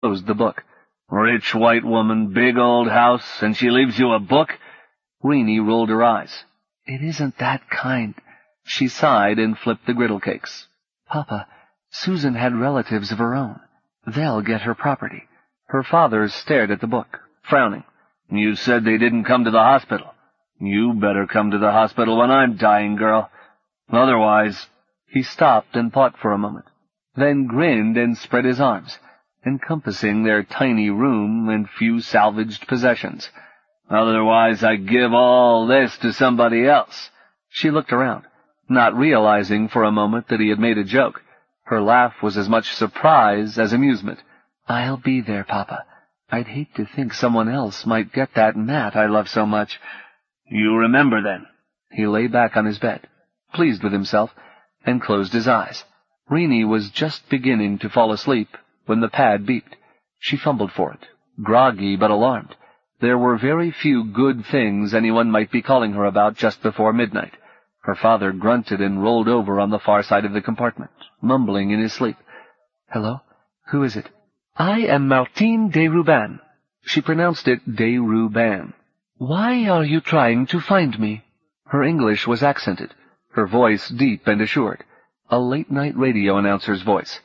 closed the book. "Rich white woman, big old house, and she leaves you a book?" Rennie rolled her eyes. "It isn't that kind." She sighed and flipped the griddle cakes. "Papa, Susan had relatives of her own. They'll get her property." Her father stared at the book, frowning. "You said they didn't come to the hospital. You better come to the hospital when I'm dying, girl. Otherwise—" He stopped and thought for a moment, then grinned and spread his arms, encompassing their tiny room and few salvaged possessions. "Otherwise I'd give all this to somebody else." She looked around, not realizing for a moment that he had made a joke. Her laugh was as much surprise as amusement. "I'll be there, Papa. I'd hate to think someone else might get that mat I love so much." "You remember, then." He lay back on his bed, pleased with himself, and closed his eyes. Rennie was just beginning to fall asleep when the pad beeped. She fumbled for it, groggy but alarmed. There were very few good things anyone might be calling her about just before midnight. Her father grunted and rolled over on the far side of the compartment, mumbling in his sleep. "Hello? Who is it?" "I am Martine de Ruban." She pronounced it de Ruban. "Why are you trying to find me?" Her English was accented, her voice deep and assured. A late-night radio announcer's voice.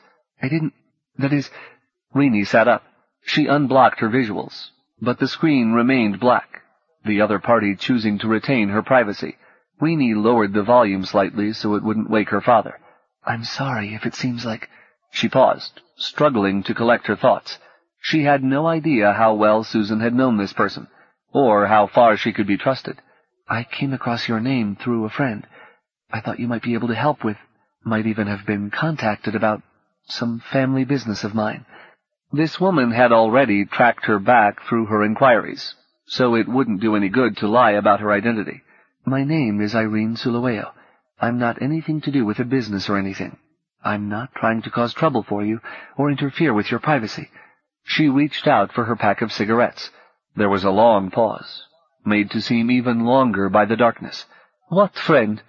That is... Rennie sat up. She unblocked her visuals, but the screen remained black, the other party choosing to retain her privacy. Rennie lowered the volume slightly so it wouldn't wake her father. "I'm sorry if it seems like—" She paused, struggling to collect her thoughts. She had no idea how well Susan had known this person, or how far she could be trusted. "I came across your name through a friend. I thought you might be able to help with, might even have been contacted about some family business of mine." This woman had already tracked her back through her inquiries, so it wouldn't do any good to lie about her identity. "My name is Irene Sulaweo. I'm not anything to do with a business or anything. I'm not trying to cause trouble for you or interfere with your privacy." She reached out for her pack of cigarettes. There was a long pause, made to seem even longer by the darkness. "What friend?"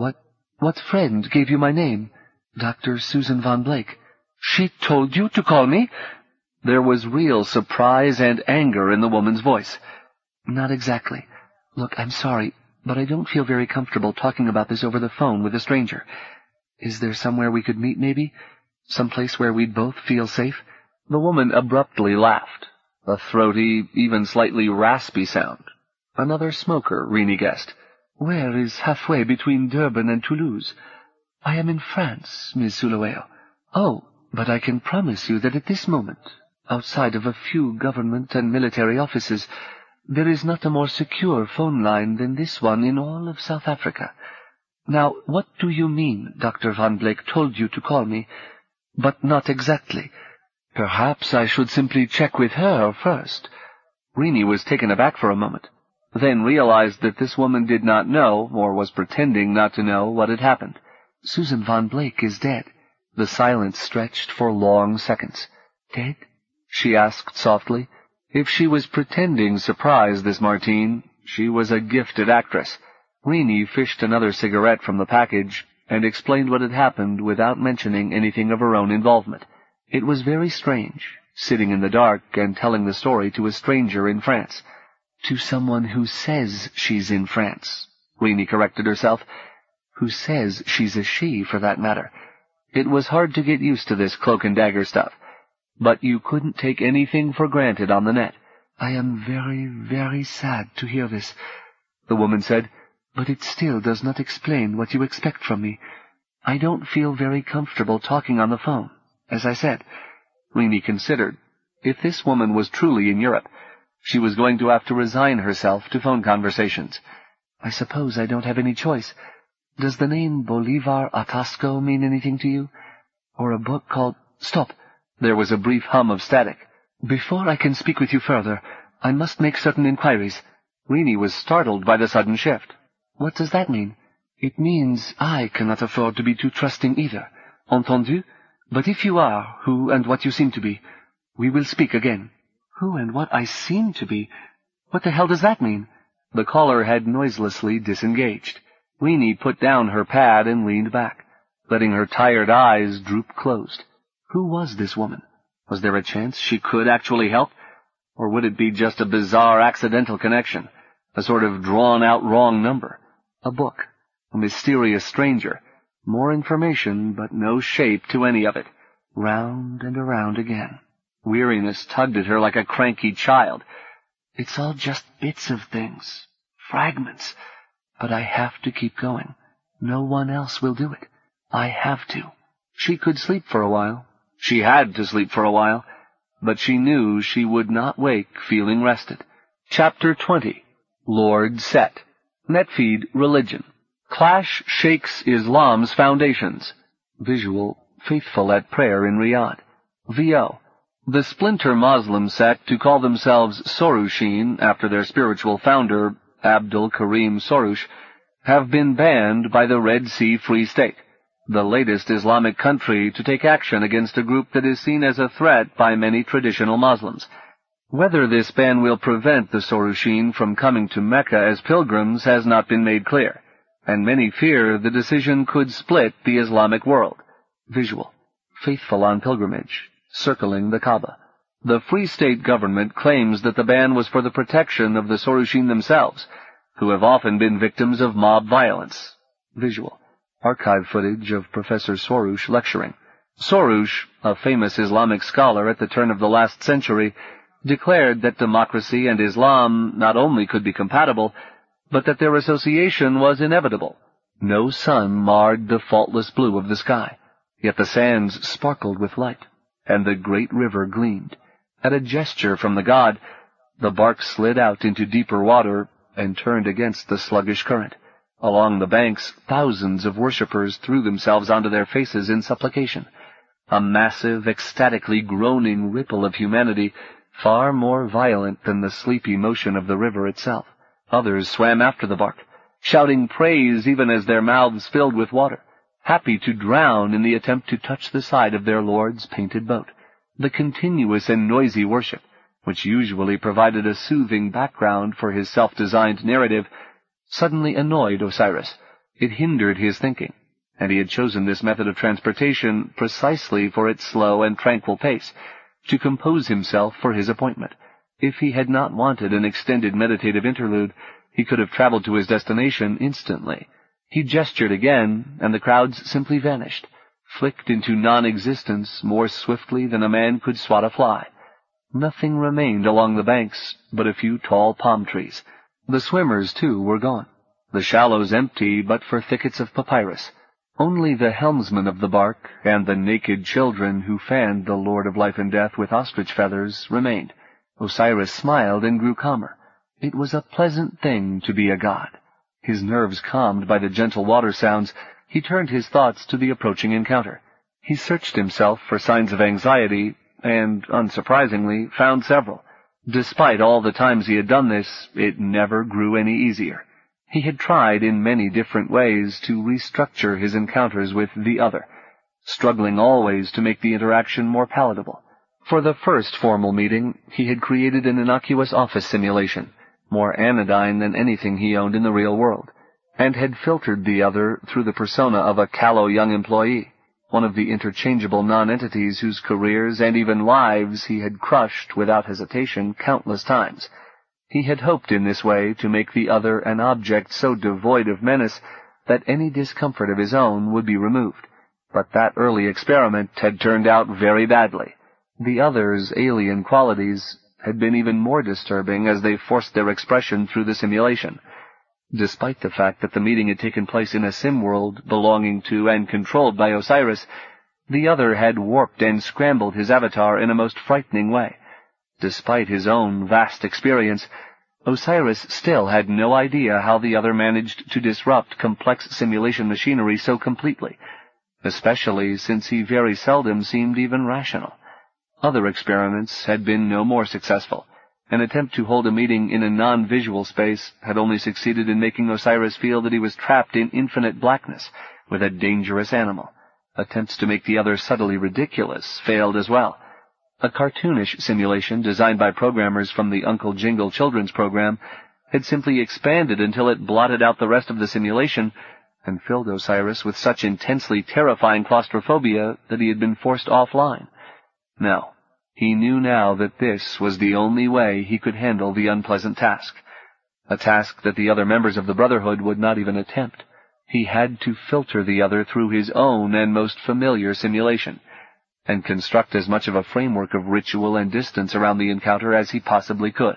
What friend gave you my name?" "Dr. Susan Van Blake." "She told you to call me?" There was real surprise and anger in the woman's voice. "Not exactly. Look, I'm sorry, but I don't feel very comfortable talking about this over the phone with a stranger. Is there somewhere we could meet, maybe? Some place where we'd both feel safe?" The woman abruptly laughed, a throaty, even slightly raspy sound. Another smoker, Rennie guessed. "Where is halfway between Durban and Toulouse?" "I am in France, Miss Sulaweo." "Oh, but I can promise you that at this moment, outside of a few government and military offices, there is not a more secure phone line than this one in all of South Africa. Now, what do you mean Dr. Van Blake told you to call me, but not exactly? Perhaps I should simply check with her first." Rennie was taken aback for a moment, then realized that this woman did not know, or was pretending not to know, what had happened. "Susan Van Blake is dead." The silence stretched for long seconds. "Dead?" she asked softly. If she was pretending surprise, this Martine, she was a gifted actress. Rennie fished another cigarette from the package and explained what had happened without mentioning anything of her own involvement. It was very strange, sitting in the dark and telling the story to a stranger in France. "To someone who says she's in France," Rennie corrected herself. "Who says she's a she, for that matter." It was hard to get used to this cloak-and-dagger stuff, but you couldn't take anything for granted on the net. "I am very, very sad to hear this," the woman said, "but it still does not explain what you expect from me. I don't feel very comfortable talking on the phone, as I said." Rennie considered. If this woman was truly in Europe, she was going to have to resign herself to phone conversations. "I suppose I don't have any choice. Does the name Bolivar Atasco mean anything to you? Or a book called—" "Stop!" There was a brief hum of static. "Before I can speak with you further, I must make certain inquiries." Rennie was startled by the sudden shift. "What does that mean?" "It means I cannot afford to be too trusting either. Entendu? But if you are who and what you seem to be, we will speak again." "Who and what I seem to be? What the hell does that mean?" The caller had noiselessly disengaged. Rennie put down her pad and leaned back, letting her tired eyes droop closed. Who was this woman? Was there a chance she could actually help? Or would it be just a bizarre accidental connection, a sort of drawn-out wrong number? A book, a mysterious stranger, more information but no shape to any of it. Round and around again. Weariness tugged at her like a cranky child. It's all just bits of things, fragments, but I have to keep going. No one else will do it. I have to. She could sleep for a while. She had to sleep for a while, but she knew she would not wake feeling rested. Chapter 20. Lord Set. Netfeed Religion. Clash shakes Islam's foundations. Visual, faithful at prayer in Riyadh. VO. The splinter Muslim sect who call themselves Sorushin, after their spiritual founder, Abdul Karim Sorush, have been banned by the Red Sea Free State, the latest Islamic country to take action against a group that is seen as a threat by many traditional Muslims. Whether this ban will prevent the Sorushin from coming to Mecca as pilgrims has not been made clear, and many fear the decision could split the Islamic world. Visual. Faithful on pilgrimage, circling the Kaaba. The Free State government claims that the ban was for the protection of the Sorushin themselves, who have often been victims of mob violence. Visual. Archive footage of Professor Sorush lecturing. Sorush, a famous Islamic scholar at the turn of the last century, declared that democracy and Islam not only could be compatible, but that their association was inevitable. No sun marred the faultless blue of the sky, yet the sands sparkled with light, and the great river gleamed. At a gesture from the god, the bark slid out into deeper water and turned against the sluggish current. Along the banks, thousands of worshippers threw themselves onto their faces in supplication, a massive, ecstatically groaning ripple of humanity, far more violent than the sleepy motion of the river itself. Others swam after the bark, shouting praise even as their mouths filled with water, happy to drown in the attempt to touch the side of their Lord's painted boat. The continuous and noisy worship, which usually provided a soothing background for his self-designed narrative, suddenly annoyed Osiris. It hindered his thinking, and he had chosen this method of transportation precisely for its slow and tranquil pace, to compose himself for his appointment. If he had not wanted an extended meditative interlude, he could have traveled to his destination instantly. He gestured again, and the crowds simply vanished, flicked into non-existence more swiftly than a man could swat a fly. Nothing remained along the banks but a few tall palm trees. The swimmers, too, were gone, the shallows empty but for thickets of papyrus. Only the helmsman of the bark and the naked children who fanned the Lord of Life and Death with ostrich feathers remained. Osiris smiled and grew calmer. It was a pleasant thing to be a god. His nerves calmed by the gentle water sounds, he turned his thoughts to the approaching encounter. He searched himself for signs of anxiety, and, unsurprisingly, found several. Despite all the times he had done this, it never grew any easier. He had tried in many different ways to restructure his encounters with the other, struggling always to make the interaction more palatable. For the first formal meeting, he had created an innocuous office simulation, more anodyne than anything he owned in the real world, and had filtered the other through the persona of a callow young employee, one of the interchangeable non-entities whose careers and even lives he had crushed without hesitation countless times. He had hoped in this way to make the other an object so devoid of menace that any discomfort of his own would be removed. But that early experiment had turned out very badly. The other's alien qualities had been even more disturbing as they forced their expression through the simulation. Despite the fact that the meeting had taken place in a sim world belonging to and controlled by Osiris, the other had warped and scrambled his avatar in a most frightening way. Despite his own vast experience, Osiris still had no idea how the other managed to disrupt complex simulation machinery so completely, especially since he very seldom seemed even rational. Other experiments had been no more successful. An attempt to hold a meeting in a non-visual space had only succeeded in making Osiris feel that he was trapped in infinite blackness with a dangerous animal. Attempts to make the other subtly ridiculous failed as well. A cartoonish simulation designed by programmers from the Uncle Jingle children's program had simply expanded until it blotted out the rest of the simulation and filled Osiris with such intensely terrifying claustrophobia that he had been forced offline. No, He knew now that this was the only way he could handle the unpleasant task, a task that the other members of the Brotherhood would not even attempt. He had to filter the other through his own and most familiar simulation, and construct as much of a framework of ritual and distance around the encounter as he possibly could.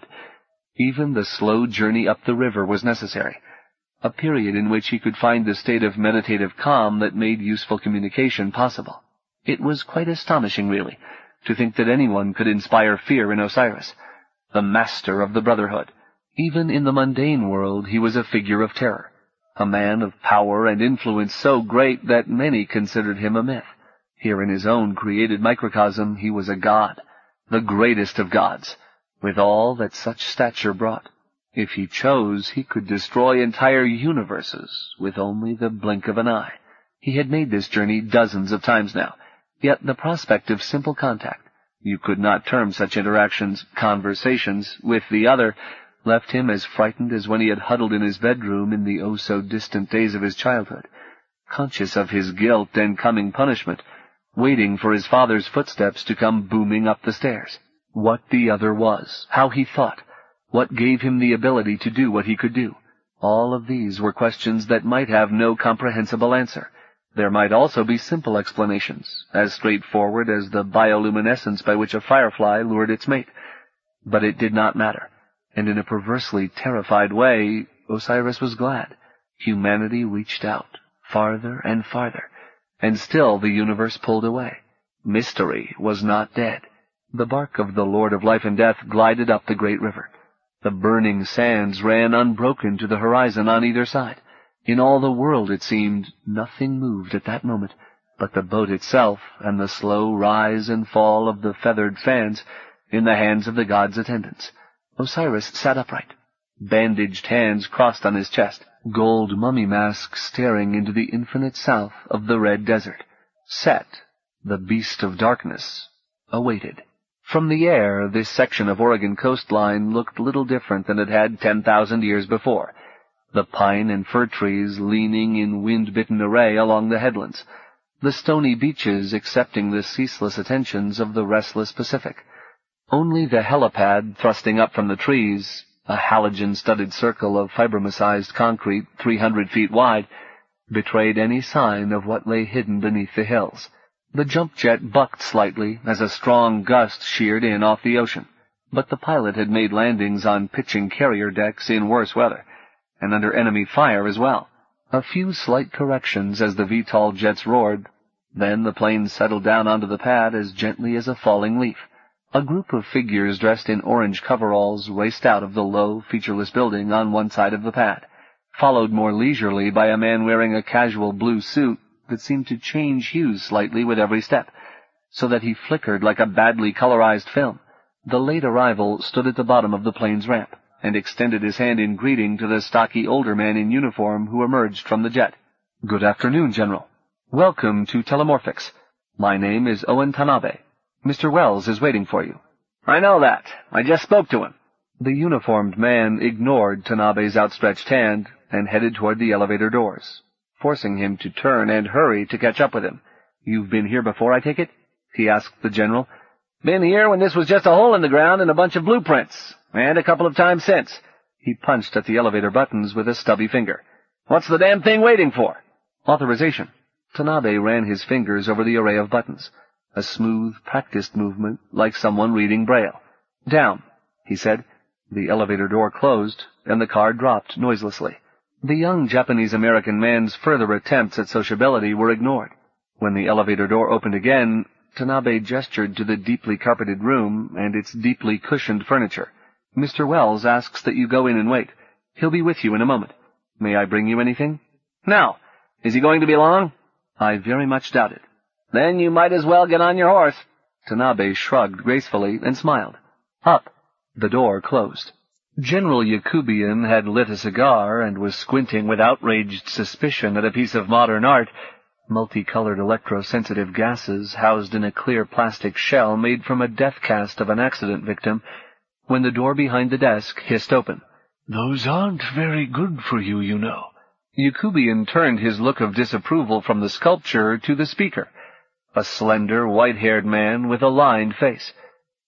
Even the slow journey up the river was necessary, a period in which he could find the state of meditative calm that made useful communication possible. It was quite astonishing, really, to think that anyone could inspire fear in Osiris, the master of the Brotherhood. Even in the mundane world he was a figure of terror, a man of power and influence so great that many considered him a myth. Here in his own created microcosm he was a god, the greatest of gods, with all that such stature brought. If he chose, he could destroy entire universes with only the blink of an eye. He had made this journey dozens of times now, yet the prospect of simple contact, you could not term such interactions conversations, with the other, left him as frightened as when he had huddled in his bedroom in the oh-so-distant days of his childhood, conscious of his guilt and coming punishment, waiting for his father's footsteps to come booming up the stairs. What the other was, how he thought, what gave him the ability to do what he could do, all of these were questions that might have no comprehensible answer. There might also be simple explanations, as straightforward as the bioluminescence by which a firefly lured its mate. But it did not matter, and in a perversely terrified way, Osiris was glad. Humanity reached out, farther and farther, and still the universe pulled away. Mystery was not dead. The bark of the Lord of Life and Death glided up the great river. The burning sands ran unbroken to the horizon on either side. In all the world, it seemed, nothing moved at that moment but the boat itself and the slow rise and fall of the feathered fans in the hands of the god's attendants. Osiris sat upright, bandaged hands crossed on his chest, gold mummy mask staring into the infinite south of the red desert. Set, the beast of darkness, awaited. From the air, this section of Oregon coastline looked little different than it had 10,000 years before, the pine and fir trees leaning in wind-bitten array along the headlands, the stony beaches accepting the ceaseless attentions of the restless Pacific. Only the helipad thrusting up from the trees, a halogen-studded circle of fibromicized concrete 300 feet wide, betrayed any sign of what lay hidden beneath the hills. The jump jet bucked slightly as a strong gust sheared in off the ocean, but the pilot had made landings on pitching carrier decks in worse weather, and under enemy fire as well. A few slight corrections as the VTOL jets roared, then the plane settled down onto the pad as gently as a falling leaf. A group of figures dressed in orange coveralls raced out of the low, featureless building on one side of the pad, followed more leisurely by a man wearing a casual blue suit that seemed to change hues slightly with every step, so that he flickered like a badly colorized film. The late arrival stood at the bottom of the plane's ramp, and extended his hand in greeting to the stocky older man in uniform who emerged from the jet. "Good afternoon, General. Welcome to Telemorphics. My name is Owen Tanabe. Mr. Wells is waiting for you." "I know that. I just spoke to him." The uniformed man ignored Tanabe's outstretched hand and headed toward the elevator doors, forcing him to turn and hurry to catch up with him. "You've been here before, I take it?" he asked the general. "Been here when this was just a hole in the ground and a bunch of blueprints, and a couple of times since." He punched at the elevator buttons with a stubby finger. "What's the damn thing waiting for?" "Authorization." Tanabe ran his fingers over the array of buttons, a smooth, practiced movement like someone reading Braille. "Down," he said. The elevator door closed, and the car dropped noiselessly. The young Japanese-American man's further attempts at sociability were ignored. When the elevator door opened again, Tanabe gestured to the deeply carpeted room and its deeply cushioned furniture. "Mr. Wells asks that you go in and wait. He'll be with you in a moment. May I bring you anything?" "No. Is he going to be long?" "I very much doubt it." "Then you might as well get on your horse." Tanabe shrugged gracefully and smiled. "Up." The door closed. General Yakubian had lit a cigar and was squinting with outraged suspicion at a piece of modern art, multicolored electrosensitive gases housed in a clear plastic shell made from a death cast of an accident victim, when the door behind the desk hissed open. "Those aren't very good for you, you know." Yakubian turned his look of disapproval from the sculpture to the speaker, a slender, white-haired man with a lined face.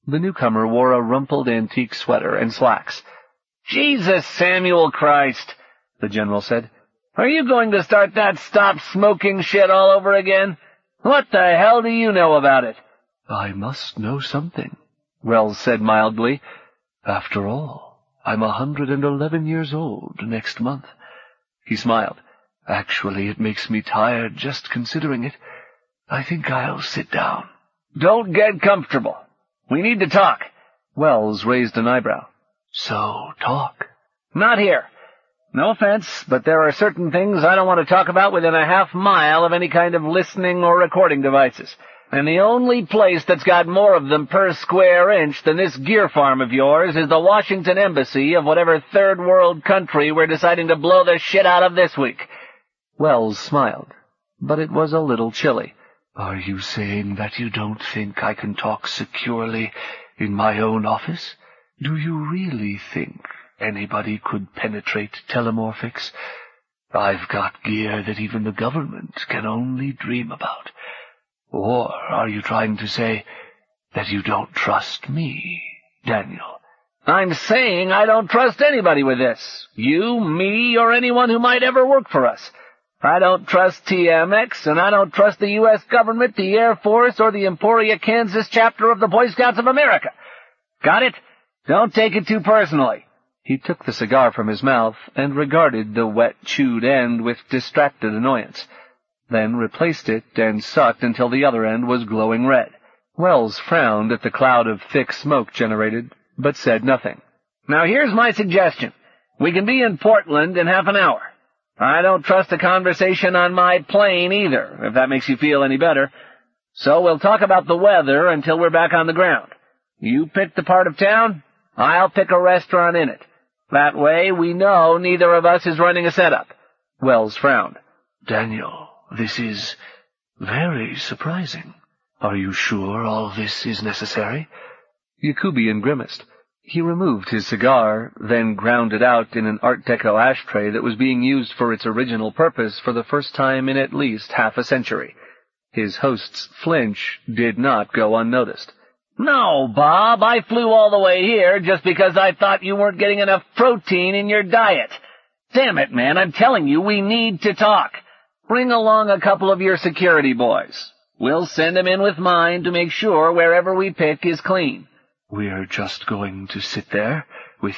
The newcomer wore a rumpled antique sweater and slacks. "Jesus, Samuel Christ," the general said. "Are you going to start that stop smoking shit all over again? What the hell do you know about it?" "I must know something," Wells said mildly. "After all, I'm 111 years old next month." He smiled. "Actually, it makes me tired just considering it. I think I'll sit down." "Don't get comfortable. We need to talk." Wells raised an eyebrow. "So, talk." "Not here. No offense, but there are certain things I don't want to talk about within a half-mile of any kind of listening or recording devices. And the only place that's got more of them per square inch than this gear farm of yours is the Washington Embassy of whatever third-world country we're deciding to blow the shit out of this week." Wells smiled, but it was a little chilly. "Are you saying that you don't think I can talk securely in my own office? Do you really think anybody could penetrate telemorphics? I've got gear that even the government can only dream about. Or are you trying to say that you don't trust me, Daniel?" "I'm saying I don't trust anybody with this. You, me, or anyone who might ever work for us. I don't trust TMX, and I don't trust the U.S. government, the Air Force, or the Emporia, Kansas chapter of the Boy Scouts of America. Got it? Don't take it too personally." He took the cigar from his mouth and regarded the wet, chewed end with distracted annoyance, then replaced it and sucked until the other end was glowing red. Wells frowned at the cloud of thick smoke generated, but said nothing. "Now here's my suggestion. We can be in Portland in half an hour. I don't trust a conversation on my plane either, if that makes you feel any better. So we'll talk about the weather until we're back on the ground. You pick the part of town, I'll pick a restaurant in it. That way we know neither of us is running a setup." Wells frowned. "Daniel, this is very surprising. Are you sure all this is necessary?" Yakubian grimaced. He removed his cigar, then ground it out in an Art Deco ashtray that was being used for its original purpose for the first time in at least half a century. His host's flinch did not go unnoticed. "No, Bob, I flew all the way here just because I thought you weren't getting enough protein in your diet. Damn it, man, I'm telling you, we need to talk. Bring along a couple of your security boys. We'll send them in with mine to make sure wherever we pick is clean." "We're just going to sit there with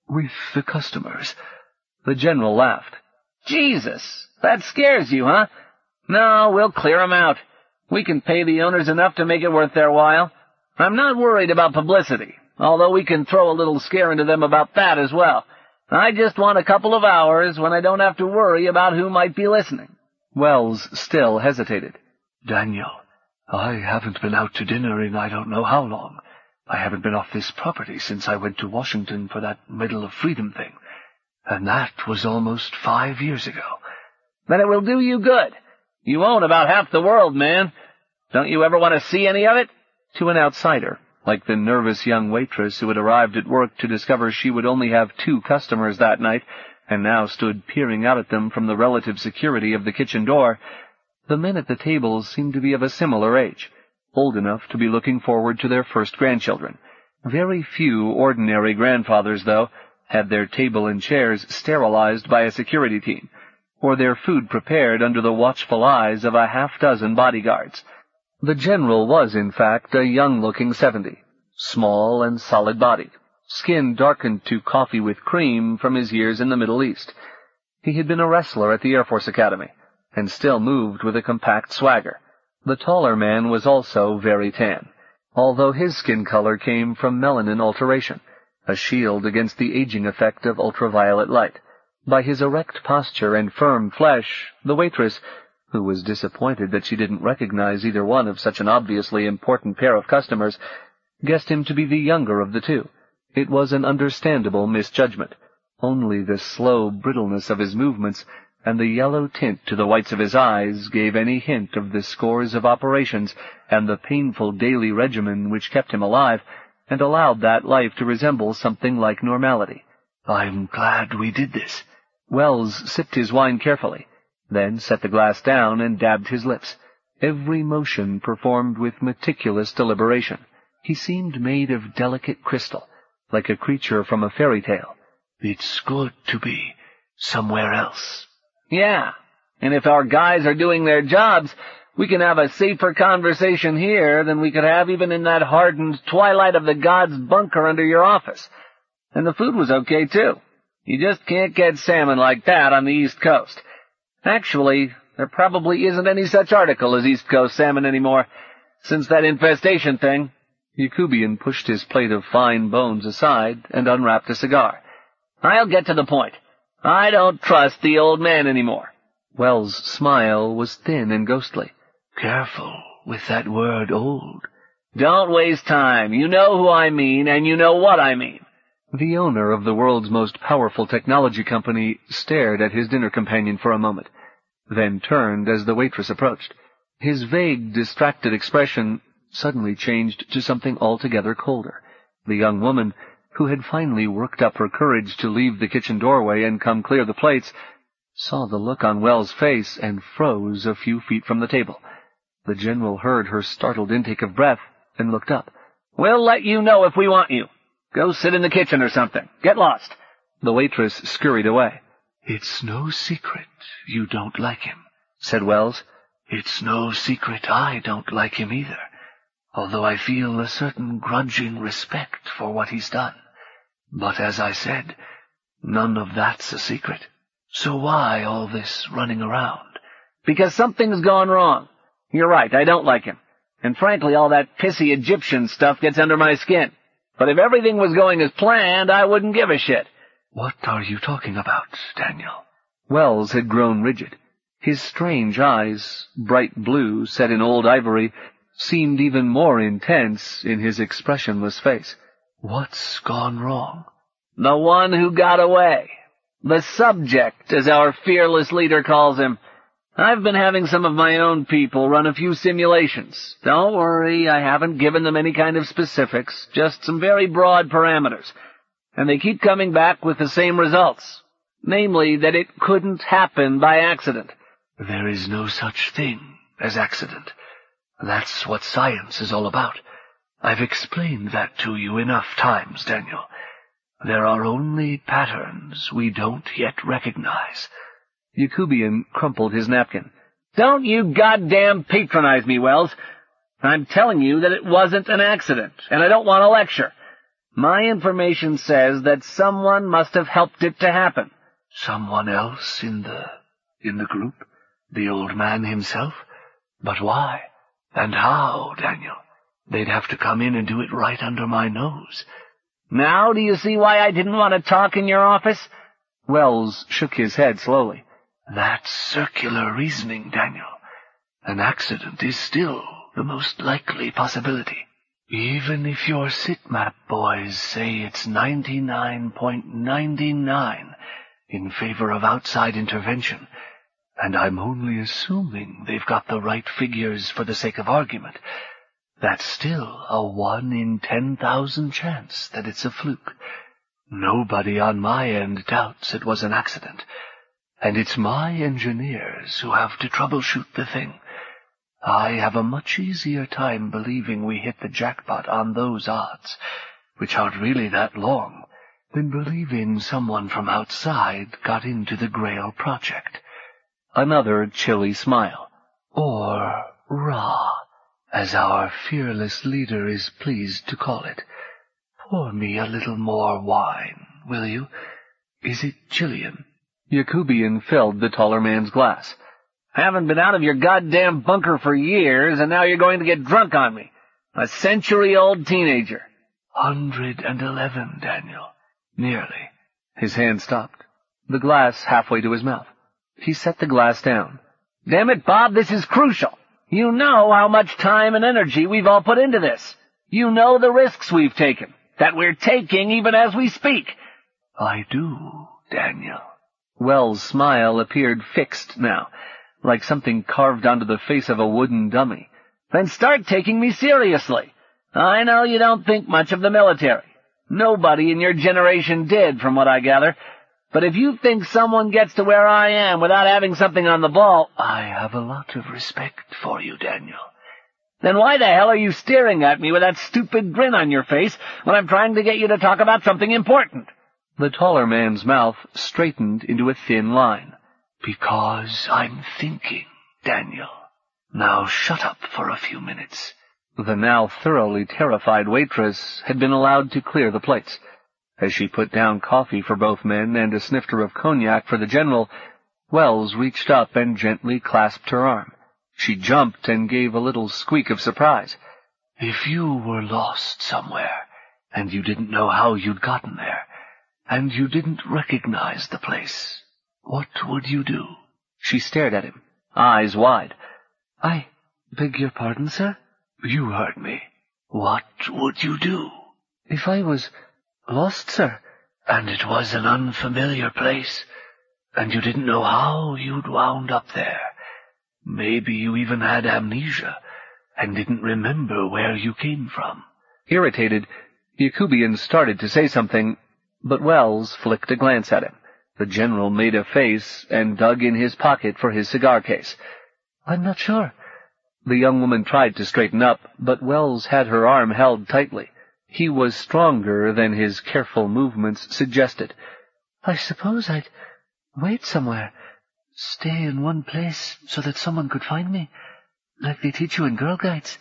the customers." The general laughed. "Jesus, that scares you, huh? No, we'll clear 'em out. We can pay the owners enough to make it worth their while. I'm not worried about publicity, although we can throw a little scare into them about that as well. I just want a couple of hours when I don't have to worry about who might be listening." Wells still hesitated. "Daniel, I haven't been out to dinner in I don't know how long. I haven't been off this property since I went to Washington for that Medal of Freedom thing. And that was almost 5 years ago." "Then it will do you good. You own about half the world, man. Don't you ever want to see any of it?" To an outsider, like the nervous young waitress who had arrived at work to discover she would only have 2 customers that night, and now stood peering out at them from the relative security of the kitchen door, the men at the tables seemed to be of a similar age, old enough to be looking forward to their first grandchildren. Very few ordinary grandfathers, though, had their table and chairs sterilized by a security team, or their food prepared under the watchful eyes of a half-dozen bodyguards. The general was, in fact, a young-looking 70, small and solid-bodied, skin darkened to coffee with cream from his years in the Middle East. He had been a wrestler at the Air Force Academy, and still moved with a compact swagger. The taller man was also very tan, although his skin color came from melanin alteration, a shield against the aging effect of ultraviolet light. By his erect posture and firm flesh, the waitress, who was disappointed that she didn't recognize either one of such an obviously important pair of customers, guessed him to be the younger of the two. It was an understandable misjudgment. Only the slow brittleness of his movements and the yellow tint to the whites of his eyes gave any hint of the scores of operations and the painful daily regimen which kept him alive and allowed that life to resemble something like normality. "I'm glad we did this." Wells sipped his wine carefully, then set the glass down and dabbed his lips, every motion performed with meticulous deliberation. He seemed made of delicate crystal, like a creature from a fairy tale. "It's good to be somewhere else." "Yeah, and if our guys are doing their jobs, we can have a safer conversation here than we could have even in that hardened Twilight of the Gods bunker under your office. And the food was okay, too. You just can't get salmon like that on the East Coast. Actually, there probably isn't any such article as East Coast salmon anymore, since that infestation thing." Yakubian pushed his plate of fine bones aside and unwrapped a cigar. "I'll get to the point. I don't trust the old man anymore." Wells' smile was thin and ghostly. "Careful with that word, old." "Don't waste time. You know who I mean, and you know what I mean." The owner of the world's most powerful technology company stared at his dinner companion for a moment, then turned as the waitress approached. His vague, distracted expression suddenly changed to something altogether colder. The young woman, who had finally worked up her courage to leave the kitchen doorway and come clear the plates, saw the look on Wells' face and froze a few feet from the table. The general heard her startled intake of breath and looked up. "We'll let you know if we want you. Go sit in the kitchen or something. Get lost." The waitress scurried away. "It's no secret you don't like him," said Wells. "It's no secret I don't like him either, although I feel a certain grudging respect for what he's done. But as I said, none of that's a secret. So why all this running around?" "Because something's gone wrong. You're right, I don't like him. And frankly, all that pissy Egyptian stuff gets under my skin. But if everything was going as planned, I wouldn't give a shit." "What are you talking about, Daniel?" Wells had grown rigid. His strange eyes, bright blue set in old ivory, seemed even more intense in his expressionless face. "What's gone wrong?" "The one who got away. The subject, as our fearless leader calls him. I've been having some of my own people run a few simulations. Don't worry, I haven't given them any kind of specifics, just some very broad parameters. And they keep coming back with the same results. Namely, that it couldn't happen by accident." "There is no such thing as accident. That's what science is all about. I've explained that to you enough times, Daniel. There are only patterns we don't yet recognize." Yakubian crumpled his napkin. "Don't you goddamn patronize me, Wells. I'm telling you that it wasn't an accident, and I don't want a lecture. My information says that someone must have helped it to happen." "Someone else in the group? The old man himself? But why? And how, Daniel? They'd have to come in and do it right under my nose." "Now do you see why I didn't want to talk in your office?" Wells shook his head slowly. "That's circular reasoning, Daniel. An accident is still the most likely possibility. Even if your SITMAP boys say it's 99.99 in favor of outside intervention, and I'm only assuming they've got the right figures for the sake of argument, that's still a 1 in 10,000 chance that it's a fluke. Nobody on my end doubts it was an accident, and it's my engineers who have to troubleshoot the thing. I have a much easier time believing we hit the jackpot on those odds, which aren't really that long, than believing someone from outside got into the Grail project." Another chilly smile. "Or Ra, as our fearless leader is pleased to call it. Pour me a little more wine, will you? Is it Chilean?" Yakubian filled the taller man's glass. "Haven't been out of your goddamn bunker for years, and now you're going to get drunk on me. A century-old teenager." 111, Daniel. Nearly. His hand stopped, the glass halfway to his mouth. He set the glass down. "Damn it, Bob, this is crucial. You know how much time and energy we've all put into this. You know the risks we've taken, that we're taking even as we speak." "I do, Daniel." Wells' smile appeared fixed now, like something carved onto the face of a wooden dummy. "Then start taking me seriously. I know you don't think much of the military. Nobody in your generation did, from what I gather. But if you think someone gets to where I am without having something on the ball—" "I have a lot of respect for you, Daniel. Then why the hell are you staring at me with that stupid grin on your face when I'm trying to get you to talk about something important? The taller man's mouth straightened into a thin line. Because I'm thinking, Daniel. Now shut up for a few minutes. The now thoroughly terrified waitress had been allowed to clear the plates. As she put down coffee for both men and a snifter of cognac for the general, Wells reached up and gently clasped her arm. She jumped and gave a little squeak of surprise. If you were lost somewhere, and you didn't know how you'd gotten there, and you didn't recognize the place, what would you do? She stared at him, eyes wide. I beg your pardon, sir? You heard me. What would you do? If I was lost, sir, and it was an unfamiliar place, and you didn't know how you'd wound up there. Maybe you even had amnesia, and didn't remember where you came from. Irritated, Yakubian started to say something, but Wells flicked a glance at him. The general made a face and dug in his pocket for his cigar case. I'm not sure. The young woman tried to straighten up, but Wells had her arm held tightly. He was stronger than his careful movements suggested. I suppose I'd wait somewhere, stay in one place so that someone could find me, like they teach you in Girl Guides.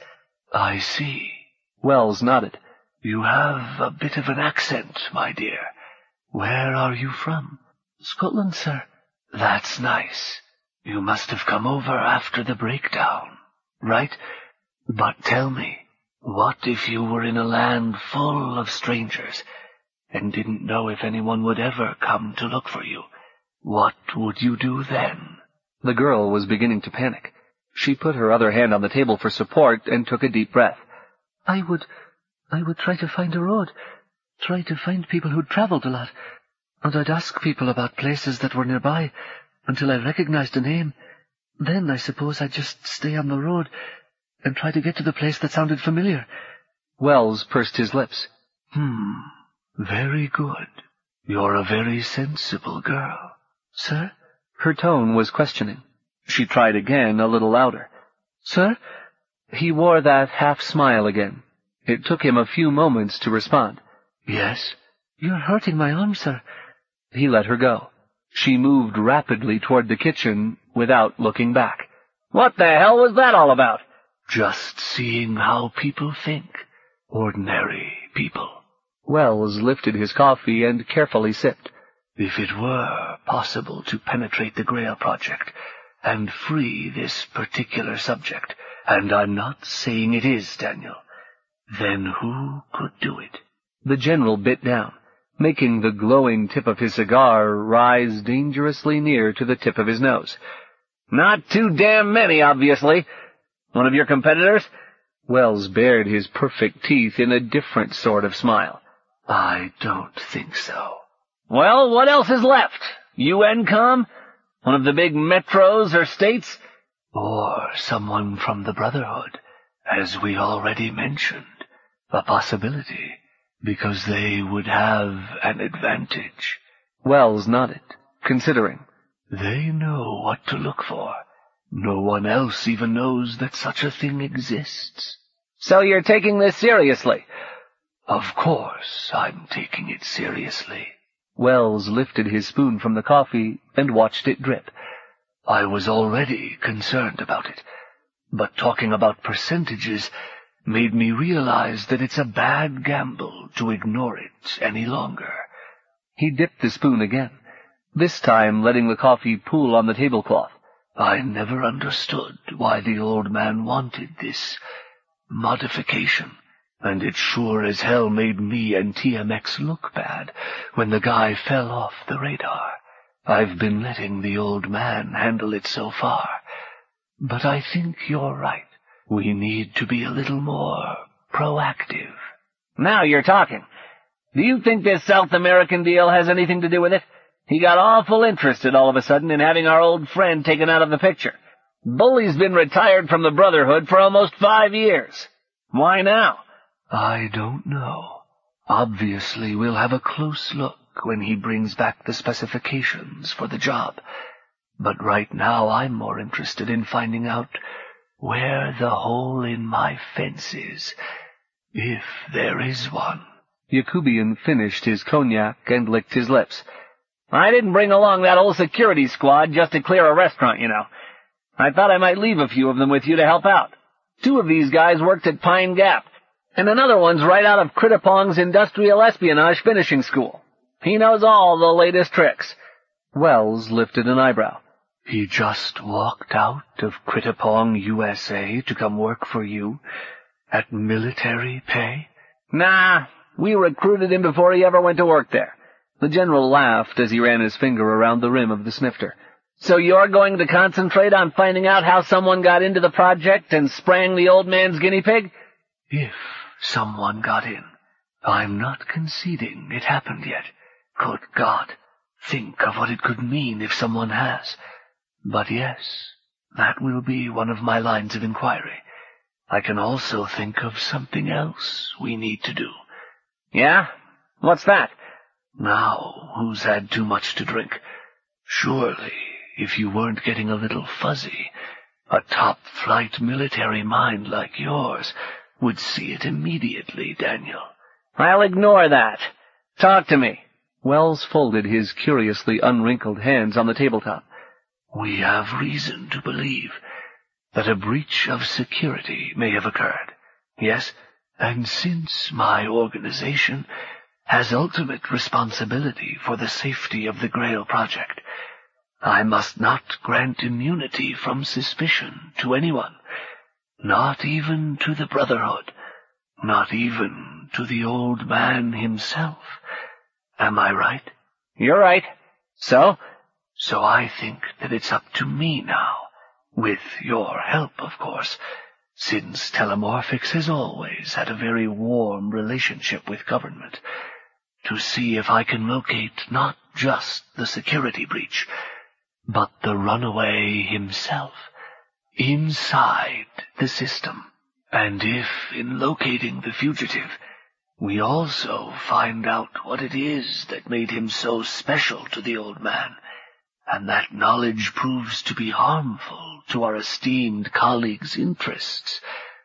I see. Wells nodded. You have a bit of an accent, my dear. Where are you from? Scotland, sir. That's nice. You must have come over after the breakdown, right? But tell me, what if you were in a land full of strangers, and didn't know if anyone would ever come to look for you? What would you do then? The girl was beginning to panic. She put her other hand on the table for support and took a deep breath. I would try to find a road, try to find people who'd traveled a lot, and I'd ask people about places that were nearby until I recognized a name. Then I suppose I'd just stay on the road and try to get to the place that sounded familiar. Wells pursed his lips. Very good. You're a very sensible girl. Sir? Her tone was questioning. She tried again, a little louder. Sir? He wore that half-smile again. It took him a few moments to respond. Yes? You're hurting my arm, sir. He let her go. She moved rapidly toward the kitchen without looking back. What the hell was that all about? Just seeing how people think. Ordinary people. Wells lifted his coffee and carefully sipped. If it were possible to penetrate the Grail Project and free this particular subject, and I'm not saying it is, Daniel, then who could do it? The general bit down, making the glowing tip of his cigar rise dangerously near to the tip of his nose. Not too damn many, obviously. One of your competitors? Wells bared his perfect teeth in a different sort of smile. I don't think so. Well, what else is left? UNCOM? One of the big metros or states? Or someone from the Brotherhood, as we already mentioned. A possibility, because they would have an advantage. Wells nodded, considering. They know what to look for. No one else even knows that such a thing exists. So you're taking this seriously? Of course I'm taking it seriously. Wells lifted his spoon from the coffee and watched it drip. I was already concerned about it, but talking about percentages made me realize that it's a bad gamble to ignore it any longer. He dipped the spoon again, this time letting the coffee pool on the tablecloth. I never understood why the old man wanted this modification, and it sure as hell made me and TMX look bad when the guy fell off the radar. I've been letting the old man handle it so far, but I think you're right. We need to be a little more proactive. Now you're talking. Do you think this South American deal has anything to do with it? He got awful interested all of a sudden in having our old friend taken out of the picture. Bully's been retired from the Brotherhood for almost 5 years. Why now? I don't know. Obviously, we'll have a close look when he brings back the specifications for the job. But right now I'm more interested in finding out where the hole in my fence is, if there is one." Yakubian finished his cognac and licked his lips. "I didn't bring along that whole security squad just to clear a restaurant, you know. I thought I might leave a few of them with you to help out. 2 of these guys worked at Pine Gap, and another one's right out of Crittipong's industrial espionage finishing school. He knows all the latest tricks." Wells lifted an eyebrow. "He just walked out of Crittipong, USA to come work for you at military pay?" "Nah, we recruited him before he ever went to work there." The general laughed as he ran his finger around the rim of the snifter. "So you're going to concentrate on finding out how someone got into the project and sprang the old man's guinea pig?" "If someone got in. I'm not conceding it happened yet. Good God, think of what it could mean if someone has. But yes, that will be one of my lines of inquiry. I can also think of something else we need to do." "Yeah? What's that?" "Now, who's had too much to drink? Surely, if you weren't getting a little fuzzy, a top-flight military mind like yours would see it immediately, Daniel." "I'll ignore that. Talk to me." Wells folded his curiously unwrinkled hands on the tabletop. "We have reason to believe that a breach of security may have occurred. Yes, and since my organization has ultimate responsibility for the safety of the Grail Project, I must not grant immunity from suspicion to anyone, not even to the Brotherhood, not even to the old man himself. Am I right?" "You're right. So?" "So I think that it's up to me now, with your help, of course, since Telemorphics has always had a very warm relationship with government, to see if I can locate not just the security breach, but the runaway himself, inside the system. And if, in locating the fugitive, we also find out what it is that made him so special to the old man, and that knowledge proves to be harmful to our esteemed colleague's interests,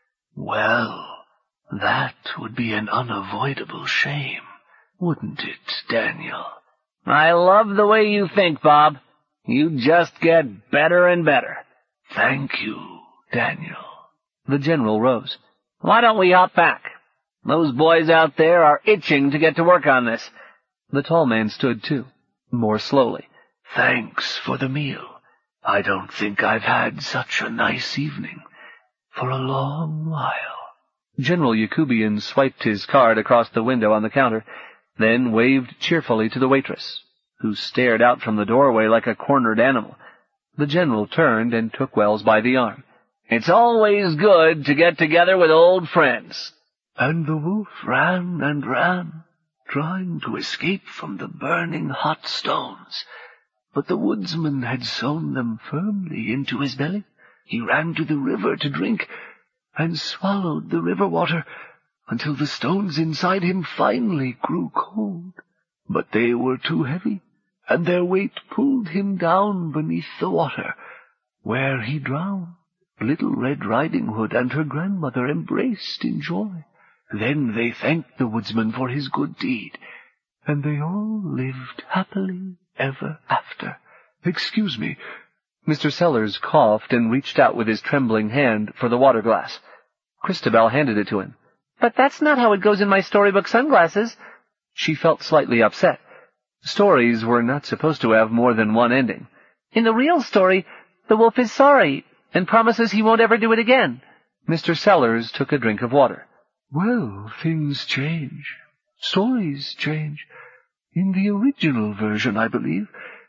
well, that would be an unavoidable shame, wouldn't it, Daniel?" "I love the way you think, Bob. You just get better and better." "Thank you, Daniel." The general rose. "Why don't we hop back? Those boys out there are itching to get to work on this." The tall man stood too, more slowly. "Thanks for the meal. I don't think I've had such a nice evening for a long while." General Yakubian swiped his card across the window on the counter, then waved cheerfully to the waitress, who stared out from the doorway like a cornered animal. The general turned and took Wells by the arm. "It's always good to get together with old friends." And the wolf ran and ran, trying to escape from the burning hot stones. But the woodsman had sewn them firmly into his belly. He ran to the river to drink, and swallowed the river water until the stones inside him finally grew cold. But they were too heavy, and their weight pulled him down beneath the water, where he drowned. Little Red Riding Hood and her grandmother embraced in joy. Then they thanked the woodsman for his good deed, and they all lived happily ever after. Excuse me." Mr. Sellers coughed and reached out with his trembling hand for the water glass. Christabel handed it to him. "But that's not how it goes in my storybook sunglasses." She felt slightly upset. Stories were not supposed to have more than one ending. "In the real story, the wolf is sorry and promises he won't ever do it again." Mr. Sellers took a drink of water. "Well, things change. Stories change. In the original version, I believe,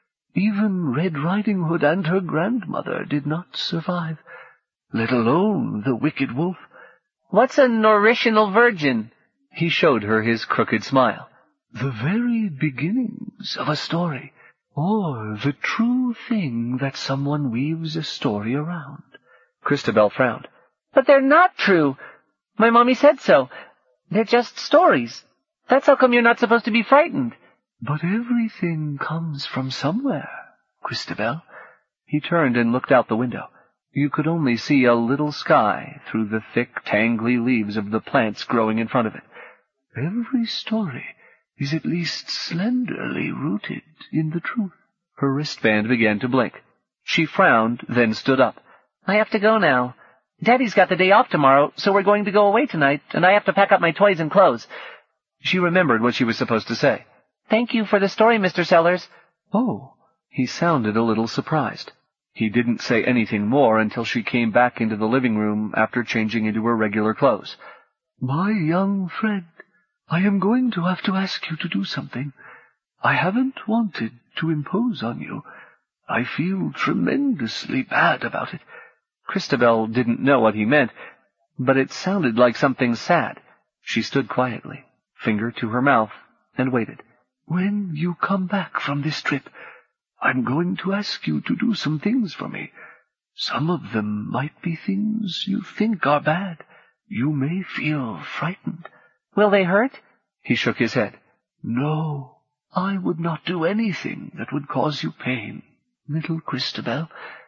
even Red Riding Hood and her grandmother did not survive, let alone the wicked wolf." "What's a Noritional virgin?" He showed her his crooked smile. "The very beginnings of a story, or the true thing that someone weaves a story around." Christabel frowned. "But they're not true. My mommy said so. They're just stories. That's how come you're not supposed to be frightened." "But everything comes from somewhere, Christabel." He turned and looked out the window. You could only see a little sky through the thick, tangly leaves of the plants growing in front of it. Every story is at least slenderly rooted in the truth. Her wristband began to blink. She frowned, then stood up. I have to go now. Daddy's got the day off tomorrow, so we're going to go away tonight, and I have to pack up my toys and clothes. She remembered what she was supposed to say. Thank you for the story, Mr. Sellers. Oh, he sounded a little surprised. He didn't say anything more until she came back into the living room after changing into her regular clothes. My young friend, I am going to have to ask you to do something. I haven't wanted to impose on you. I feel tremendously bad about it. Christabel didn't know what he meant, but it sounded like something sad. She stood quietly, finger to her mouth, and waited. When you come back from this trip, I'm going to ask you to do some things for me. Some of them might be things you think are bad. You may feel frightened. Will they hurt? He shook his head. No, I would not do anything that would cause you pain, little Christabel.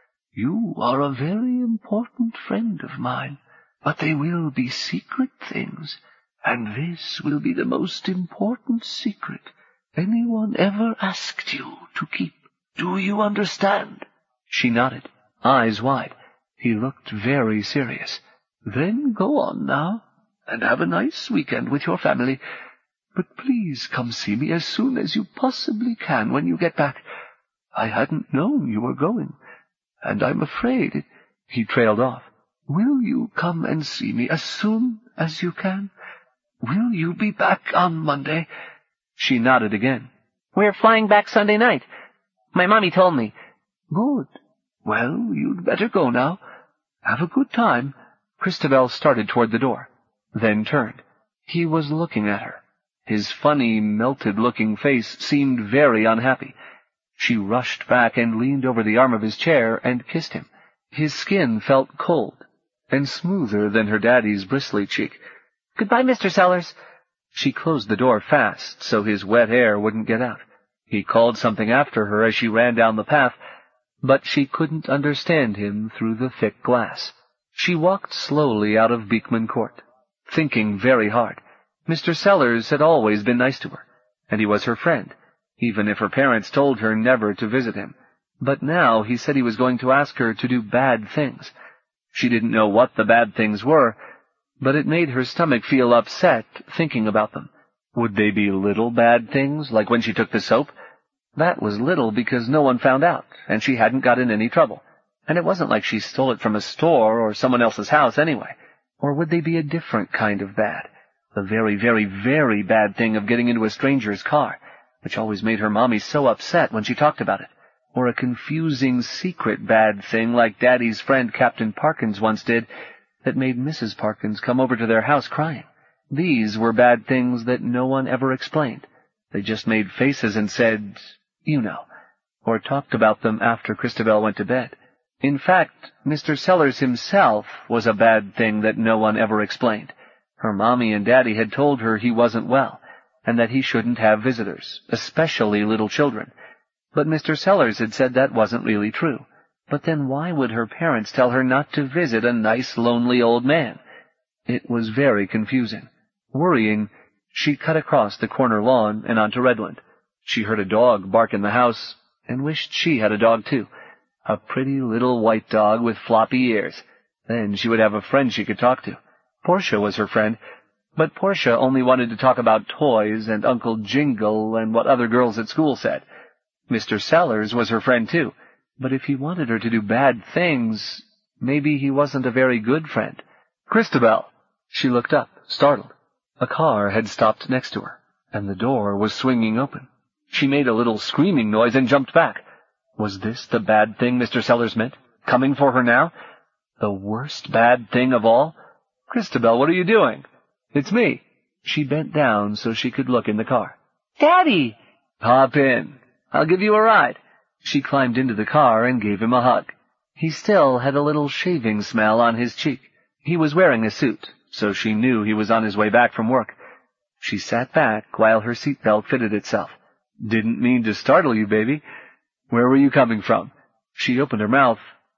You are a very important friend of mine, but they will be secret things, and this will be the most important secret anyone ever asked you to keep. Do you understand? She nodded, eyes wide. He looked very serious. Then go on now, and have a nice weekend with your family. But please come see me as soon as you possibly can when you get back. I hadn't known you were going, and I'm afraid He trailed off. Will you come and see me as soon as you can? Will you be back on Monday? She nodded again. We're flying back Sunday night. My mommy told me. Good. Well, you'd better go now. Have a good time. Christabel started toward the door, then turned. He was looking at her. His funny, melted-looking face seemed very unhappy. She rushed back and leaned over the arm of his chair and kissed him. His skin felt cold and smoother than her daddy's bristly cheek. Goodbye, Mr. Sellers. She closed the door fast so his wet hair wouldn't get out. He called something after her as she ran down the path, but she couldn't understand him through the thick glass. She walked slowly out of Beekman Court, thinking very hard. Mr. Sellers had always been nice to her, and he was her friend, even if her parents told her never to visit him. But now he said he was going to ask her to do bad things. She didn't know what the bad things were, but it made her stomach feel upset thinking about them. Would they be little bad things, like when she took the soap? That was little because no one found out, and she hadn't got in any trouble. And it wasn't like she stole it from a store or someone else's house anyway. Or would they be a different kind of bad? The very, very, very bad thing of getting into a stranger's car, which always made her mommy so upset when she talked about it. Or a confusing, secret bad thing like Daddy's friend Captain Parkins once did that made Mrs. Parkins come over to their house crying. These were bad things that no one ever explained. They just made faces and said, you know, or talked about them after Christabel went to bed. In fact, Mr. Sellers himself was a bad thing that no one ever explained. Her mommy and daddy had told her he wasn't well, and that he shouldn't have visitors, especially little children. But Mr. Sellers had said that wasn't really true. But then why would her parents tell her not to visit a nice, lonely old man? It was very confusing. Worrying, she cut across the corner lawn and onto Redland. She heard a dog bark in the house and wished she had a dog too. A pretty little white dog with floppy ears. Then she would have a friend she could talk to. Portia was her friend, but Portia only wanted to talk about toys and Uncle Jingle and what other girls at school said. Mr. Sellers was her friend too, but if he wanted her to do bad things, maybe he wasn't a very good friend. Christabel! She looked up, startled. A car had stopped next to her, and the door was swinging open. She made a little screaming noise and jumped back. Was this the bad thing Mr. Sellers meant? Coming for her now? The worst bad thing of all? Christabel, what are you doing? It's me. She bent down so she could look in the car. Daddy! Hop in. I'll give you a ride. She climbed into the car and gave him a hug. He still had a little shaving smell on his cheek. He was wearing a suit, so she knew he was on his way back from work. She sat back while her seatbelt fitted itself. Didn't mean to startle you, baby. Where were you coming from? She opened her mouth,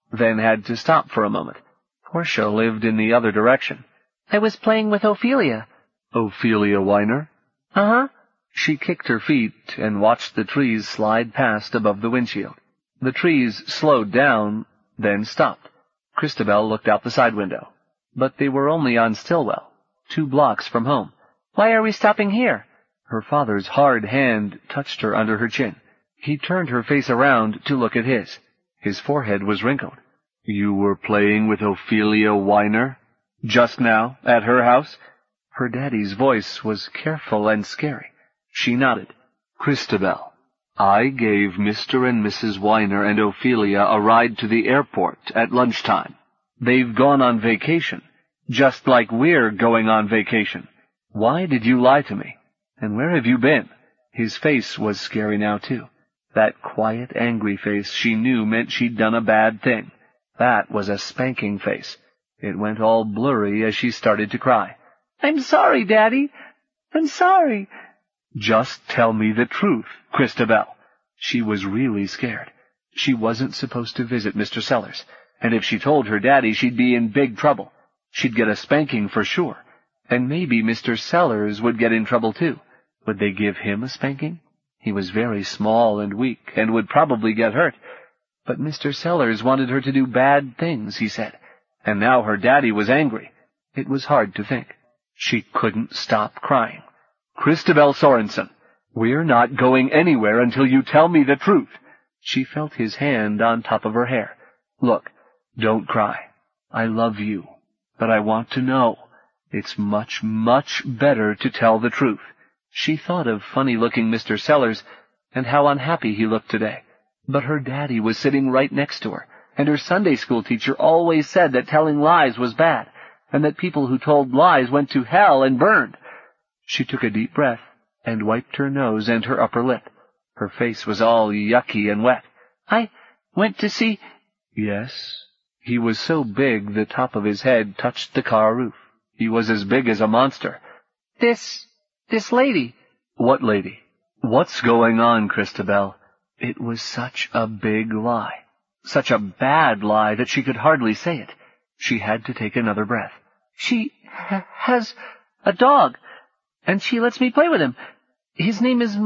then had to stop for a moment. Portia lived in the other direction. I was playing with Ophelia. Ophelia Weiner? Uh-huh. She kicked her feet and watched the trees slide past above the windshield. The trees slowed down, then stopped. Christabel looked out the side window. But they were only on Stillwell, 2 blocks from home. Why are we stopping here? Her father's hard hand touched her under her chin. He turned her face around to look at his. His forehead was wrinkled. You were playing with Ophelia Weiner? Just now, at her house? Her daddy's voice was careful and scary. She nodded. Christabel, I gave Mr. and Mrs. Weiner and Ophelia a ride to the airport at lunchtime. They've gone on vacation, just like we're going on vacation. Why did you lie to me? And where have you been? His face was scary now, too. That quiet, angry face she knew meant she'd done a bad thing. That was a spanking face. It went all blurry as she started to cry. I'm sorry, Daddy. I'm sorry. Just tell me the truth, Christabel. She was really scared. She wasn't supposed to visit Mr. Sellers, and if she told her daddy, she'd be in big trouble. She'd get a spanking for sure, and maybe Mr. Sellers would get in trouble too. Would they give him a spanking? He was very small and weak, and would probably get hurt. But Mr. Sellers wanted her to do bad things, he said, and now her daddy was angry. It was hard to think. She couldn't stop crying. Christabel Sorensen, we're not going anywhere until you tell me the truth. She felt his hand on top of her hair. Look, don't cry. I love you, but I want to know. It's much, much better to tell the truth. She thought of funny-looking Mr. Sellers and how unhappy he looked today. But her daddy was sitting right next to her, and her Sunday school teacher always said that telling lies was bad, and that people who told lies went to hell and burned. She took a deep breath and wiped her nose and her upper lip. Her face was all yucky and wet. I went to see... Yes. He was so big the top of his head touched the car roof. He was as big as a monster. This lady. What lady? What's going on, Christabel? It was such a big lie. Such a bad lie that she could hardly say it. She had to take another breath. She has a dog, and she lets me play with him. His name is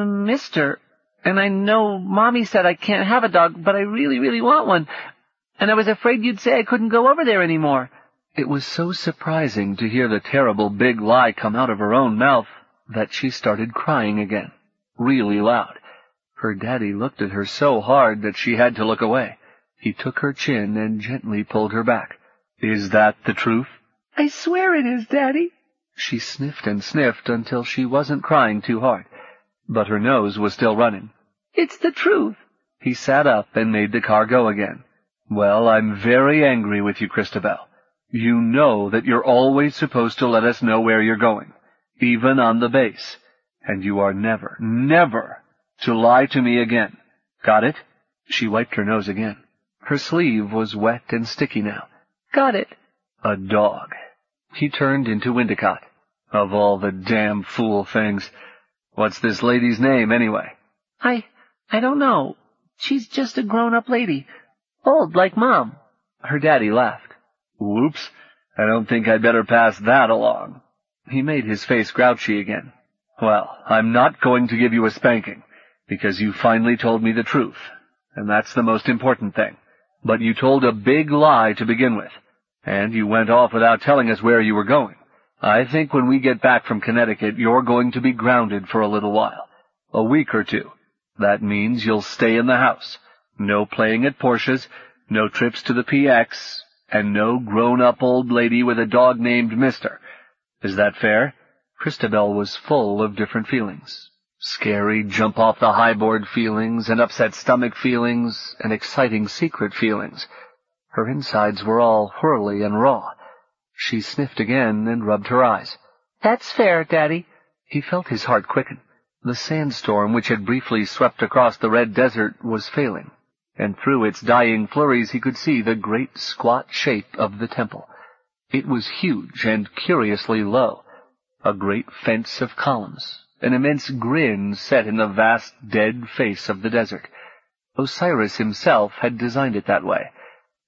Mr., and I know Mommy said I can't have a dog, but I really, really want one, and I was afraid you'd say I couldn't go over there anymore. It was so surprising to hear the terrible big lie come out of her own mouth that she started crying again, really loud. Her daddy looked at her so hard that she had to look away. He took her chin and gently pulled her back. Is that the truth? I swear it is, Daddy. She sniffed and sniffed until she wasn't crying too hard, but her nose was still running. It's the truth. He sat up and made the car go again. Well, I'm very angry with you, Christabel. You know that you're always supposed to let us know where you're going, even on the base, and you are never, never to lie to me again. Got it? She wiped her nose again. Her sleeve was wet and sticky now. Got it. A dog. He turned into Windicott. Of all the damn fool things. What's this lady's name, anyway? I don't know. She's just a grown-up lady. Old like Mom. Her daddy laughed. Whoops. I don't think I'd better pass that along. He made his face grouchy again. Well, I'm not going to give you a spanking, because you finally told me the truth, and that's the most important thing. But you told a big lie to begin with, and you went off without telling us where you were going. I think when we get back from Connecticut, you're going to be grounded for a little while. A week or two. That means you'll stay in the house. No playing at Portia's, no trips to the PX, and no grown-up old lady with a dog named Mr. Is that fair? Christabel was full of different feelings. Scary, jump-off-the-high-board feelings, and upset stomach feelings, and exciting secret feelings. Her insides were all whirly and raw. She sniffed again and rubbed her eyes. That's fair, Daddy. He felt his heart quicken. The sandstorm which had briefly swept across the red desert was failing, and through its dying flurries he could see the great squat shape of the temple. It was huge and curiously low, a great fence of columns, an immense grin set in the vast dead face of the desert. Osiris himself had designed it that way,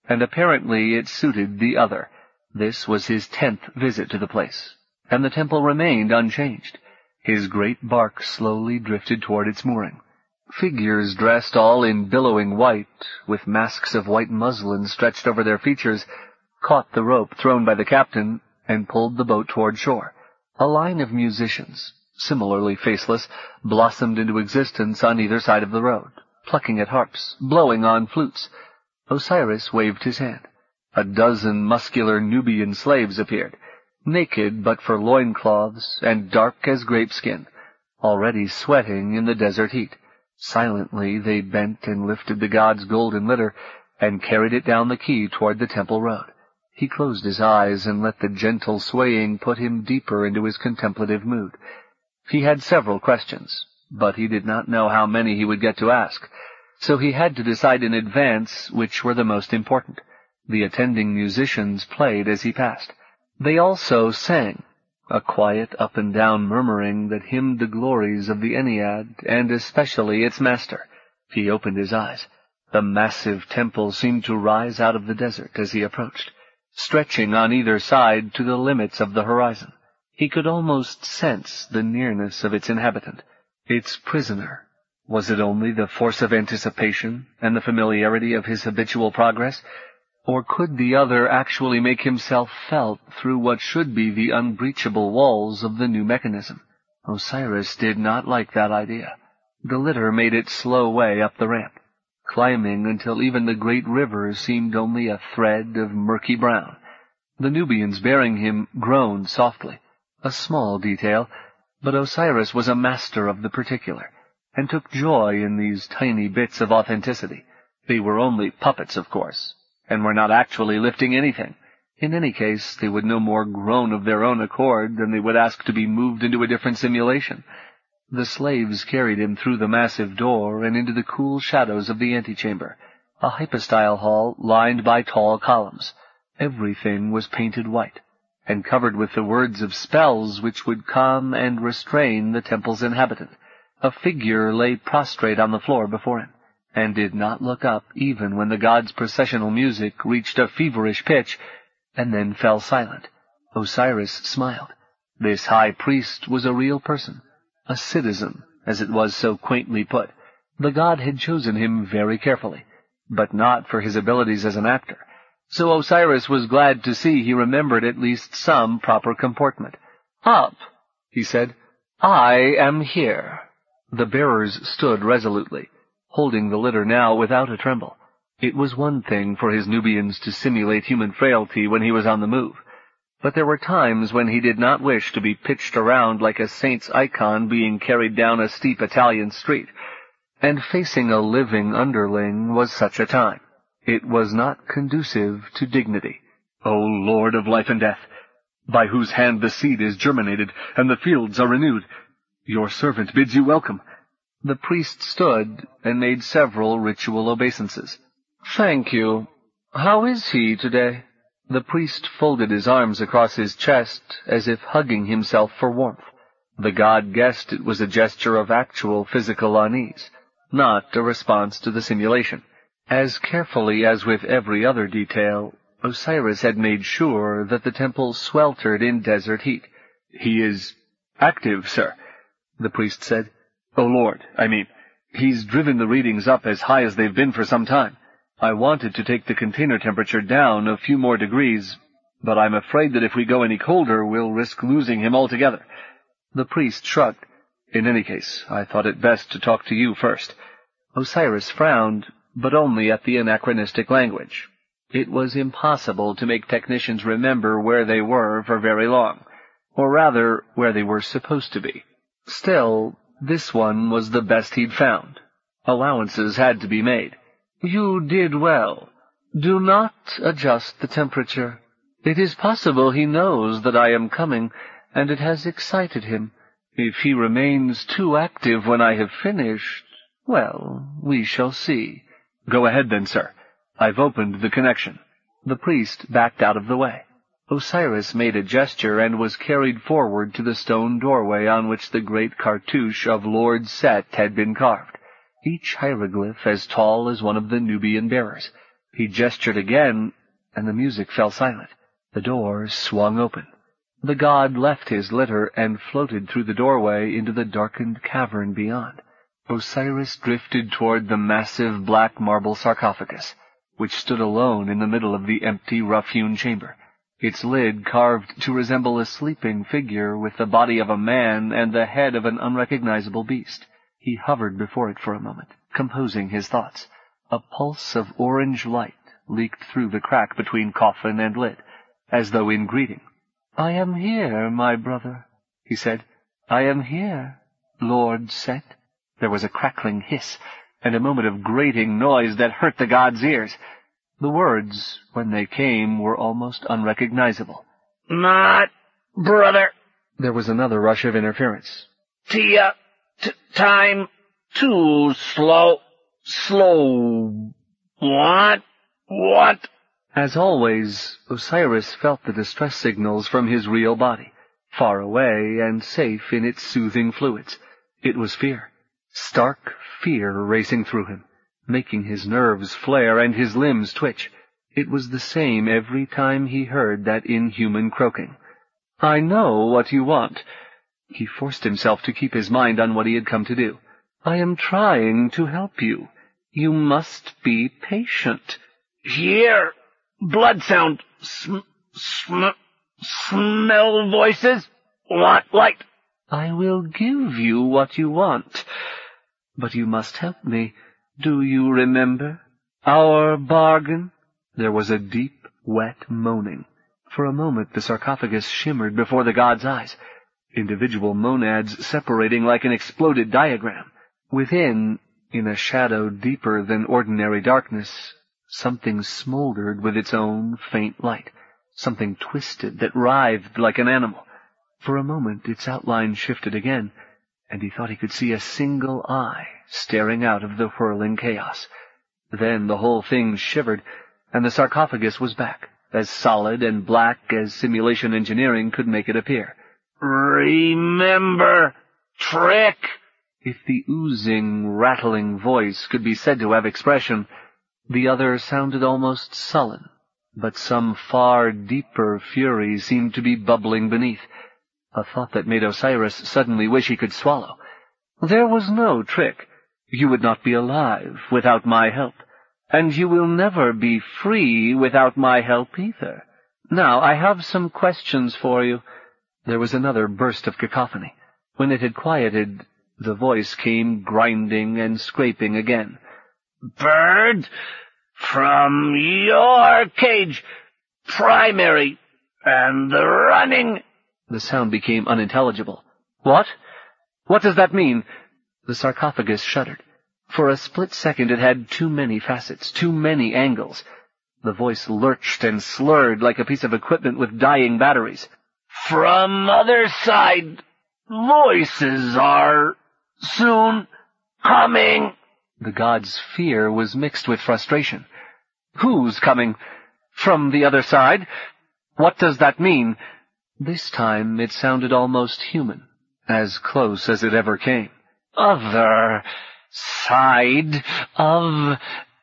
and apparently it suited the other. This was his 10th visit to the place, and the temple remained unchanged. His great bark slowly drifted toward its mooring. Figures dressed all in billowing white, with masks of white muslin stretched over their features, caught the rope thrown by the captain and pulled the boat toward shore. A line of musicians, similarly faceless, blossomed into existence on either side of the road, plucking at harps, blowing on flutes. Osiris waved his hand. A dozen muscular Nubian slaves appeared, naked but for loincloths and dark as grapeskin, already sweating in the desert heat. Silently they bent and lifted the god's golden litter and carried it down the quay toward the temple road. He closed his eyes and let the gentle swaying put him deeper into his contemplative mood. He had several questions, but he did not know how many he would get to ask, so he had to decide in advance which were the most important. The attending musicians played as he passed. They also sang, a quiet up-and-down murmuring that hymned the glories of the Ennead, and especially its master. He opened his eyes. The massive temple seemed to rise out of the desert as he approached, stretching on either side to the limits of the horizon. He could almost sense the nearness of its inhabitant, its prisoner. Was it only the force of anticipation and the familiarity of his habitual progress? Or could the other actually make himself felt through what should be the unbreachable walls of the new mechanism? Osiris did not like that idea. The litter made its slow way up the ramp, climbing until even the great river seemed only a thread of murky brown. The Nubians bearing him groaned softly, a small detail, but Osiris was a master of the particular, and took joy in these tiny bits of authenticity. They were only puppets, of course, and were not actually lifting anything. In any case, they would no more groan of their own accord than they would ask to be moved into a different simulation. The slaves carried him through the massive door and into the cool shadows of the antechamber, a hypostyle hall lined by tall columns. Everything was painted white, and covered with the words of spells which would calm and restrain the temple's inhabitant. A figure lay prostrate on the floor before him, and did not look up even when the god's processional music reached a feverish pitch, and then fell silent. Osiris smiled. This high priest was a real person, a citizen, as it was so quaintly put. The god had chosen him very carefully, but not for his abilities as an actor, so Osiris was glad to see he remembered at least some proper comportment. "Up," he said. "I am here." The bearers stood resolutely, holding the litter now without a tremble. It was one thing for his Nubians to simulate human frailty when he was on the move, but there were times when he did not wish to be pitched around like a saint's icon being carried down a steep Italian street, and facing a living underling was such a time. It was not conducive to dignity. "O Lord of life and death, by whose hand the seed is germinated and the fields are renewed, your servant bids you welcome." The priest stood and made several ritual obeisances. "Thank you. How is he today?" The priest folded his arms across his chest as if hugging himself for warmth. The god guessed it was a gesture of actual physical unease, not a response to the simulation. As carefully as with every other detail, Osiris had made sure that the temple sweltered in desert heat. "He is active, sir," the priest said. "Oh, Lord, I mean, he's driven the readings up as high as they've been for some time. I wanted to take the container temperature down a few more degrees, but I'm afraid that if we go any colder, we'll risk losing him altogether." The priest shrugged. "In any case, I thought it best to talk to you first." Osiris frowned, but only at the anachronistic language. It was impossible to make technicians remember where they were for very long, or rather, where they were supposed to be. Still, this one was the best he'd found. Allowances had to be made. "You did well. Do not adjust the temperature. It is possible he knows that I am coming, and it has excited him. If he remains too active when I have finished, well, we shall see." "Go ahead then, sir. I've opened the connection." The priest backed out of the way. Osiris made a gesture and was carried forward to the stone doorway on which the great cartouche of Lord Set had been carved, each hieroglyph as tall as one of the Nubian bearers. He gestured again, and the music fell silent. The door swung open. The god left his litter and floated through the doorway into the darkened cavern beyond. Osiris drifted toward the massive black marble sarcophagus, which stood alone in the middle of the empty, rough-hewn chamber, its lid carved to resemble a sleeping figure with the body of a man and the head of an unrecognizable beast. He hovered before it for a moment, composing his thoughts. A pulse of orange light leaked through the crack between coffin and lid, as though in greeting. "I am here, my brother," he said. "I am here, Lord Set." There was a crackling hiss, and a moment of grating noise that hurt the god's ears. The words, when they came, were almost unrecognizable. "Not brother." There was another rush of interference. "Tia, time, too slow. Slow. What? As always, Osiris felt the distress signals from his real body, far away and safe in its soothing fluids. It was fear, stark fear racing through him, making his nerves flare and his limbs twitch. It was the same every time he heard that inhuman croaking. "I know what you want." He forced himself to keep his mind on what he had come to do. "I am trying to help you. You must be patient." "Here, blood sound, smell voices, what light?" "I will give you what you want, but you must help me. Do you remember our bargain?" There was a deep, wet moaning. For a moment the sarcophagus shimmered before the god's eyes, individual monads separating like an exploded diagram. Within, in a shadow deeper than ordinary darkness, something smoldered with its own faint light, something twisted that writhed like an animal. For a moment its outline shifted again, and he thought he could see a single eye staring out of the whirling chaos. Then the whole thing shivered, and the sarcophagus was back, as solid and black as simulation engineering could make it appear. "Remember, trick!" If the oozing, rattling voice could be said to have expression, the other sounded almost sullen, but some far deeper fury seemed to be bubbling beneath, a thought that made Osiris suddenly wish he could swallow. "There was no trick. You would not be alive without my help, and you will never be free without my help either. Now, I have some questions for you." There was another burst of cacophony. When it had quieted, the voice came grinding and scraping again. "Bird, from your cage, primary, and the running—" The sound became unintelligible. "What? What does that mean?" The sarcophagus shuddered. For a split second it had too many facets, too many angles. The voice lurched and slurred like a piece of equipment with dying batteries. "From other side, voices are soon coming." The god's fear was mixed with frustration. "Who's coming? From the other side? What does that mean?" This time it sounded almost human, as close as it ever came. "Other side of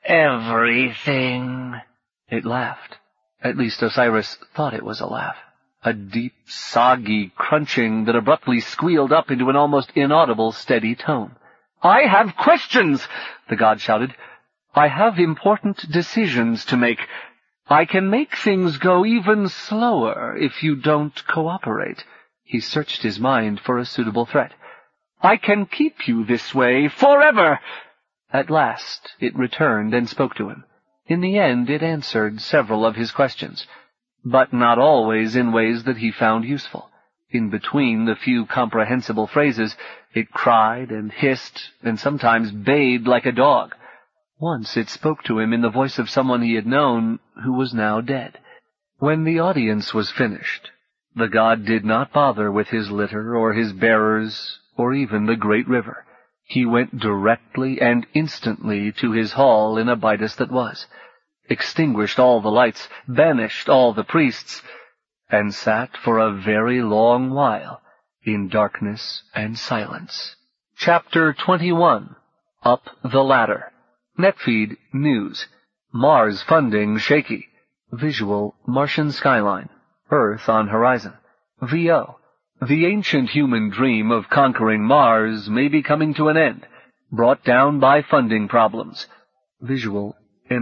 everything." It laughed. At least Osiris thought it was a laugh. A deep, soggy crunching that abruptly squealed up into an almost inaudible, steady tone. "I have questions!" the god shouted. "I have important decisions to make. I can make things go even slower if you don't cooperate." He searched his mind for a suitable threat. "I can keep you this way forever." At last it returned and spoke to him. In the end it answered several of his questions, but not always in ways that he found useful. In between the few comprehensible phrases, it cried and hissed and sometimes bayed like a dog. Once it spoke to him in the voice of someone he had known who was now dead. When the audience was finished, the god did not bother with his litter or his bearers or even the great river. He went directly and instantly to his hall in Abydos that was, extinguished all the lights, banished all the priests, and sat for a very long while in darkness and silence. Chapter 21. Up the Ladder. Netfeed News. Mars funding shaky. Visual, Martian skyline. Earth on horizon. VO. The ancient human dream of conquering Mars may be coming to an end, brought down by funding problems. Visual,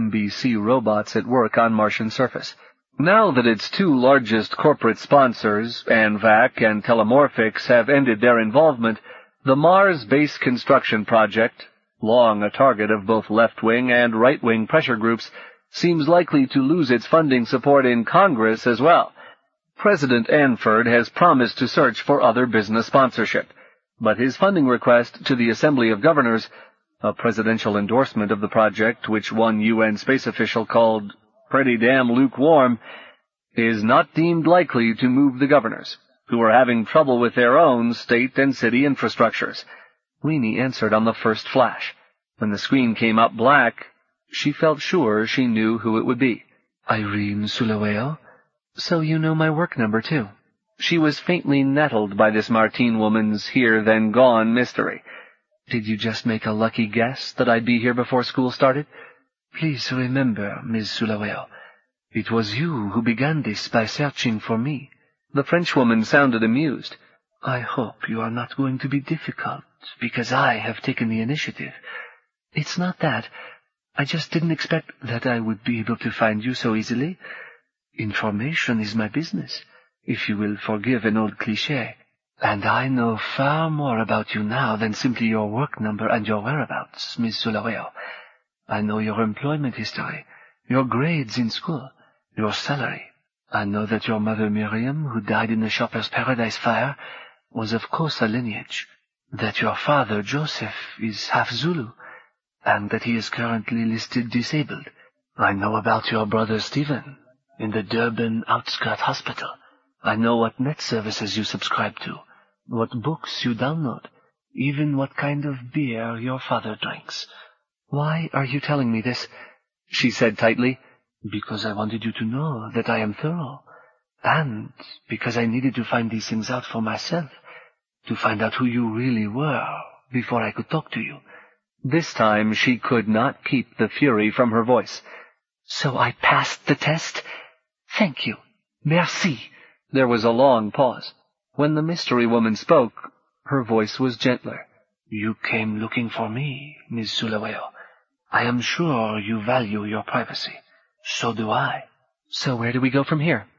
MBC robots at work on Martian surface. Now that its two largest corporate sponsors, ANVAC and Telemorphics, have ended their involvement, the Mars base construction project, long a target of both left-wing and right-wing pressure groups, seems likely to lose its funding support in Congress as well. President Anford has promised to search for other business sponsorship, but his funding request to the Assembly of Governors, a presidential endorsement of the project which one UN space official called pretty damn lukewarm, is not deemed likely to move the governors, who are having trouble with their own state and city infrastructures. Weenie answered on the first flash. When the screen came up black, she felt sure she knew who it would be. Irene Sulaweo? So you know my work number, too. She was faintly nettled by this Martine woman's here-then-gone mystery. Did you just make a lucky guess that I'd be here before school started? Please remember, Ms. Sulaweo, it was you who began this by searching for me. The Frenchwoman sounded amused. I hope you are not going to be difficult, because I have taken the initiative. It's not that. I just didn't expect that I would be able to find you so easily. Information is my business, if you will forgive an old cliché. And I know far more about you now than simply your work number and your whereabouts, Miss Sulaweo. I know your employment history, your grades in school, your salary. I know that your mother Miriam, who died in the Shoppers Paradise fire, was of Xhosa lineage, that your father Joseph is half Zulu, and that he is currently listed disabled. I know about your brother Stephen, in the Durban Outskirt Hospital. I know what net services you subscribe to, what books you download, even what kind of beer your father drinks. Why are you telling me this? She said tightly. Because I wanted you to know that I am thorough, and because I needed to find these things out for myself, to find out who you really were before I could talk to you. This time she could not keep the fury from her voice. So I passed the test? Thank you. Merci. There was a long pause. When the mystery woman spoke, her voice was gentler. You came looking for me, Miss Sulaweo. I am sure you value your privacy. So do I. So where do we go from here?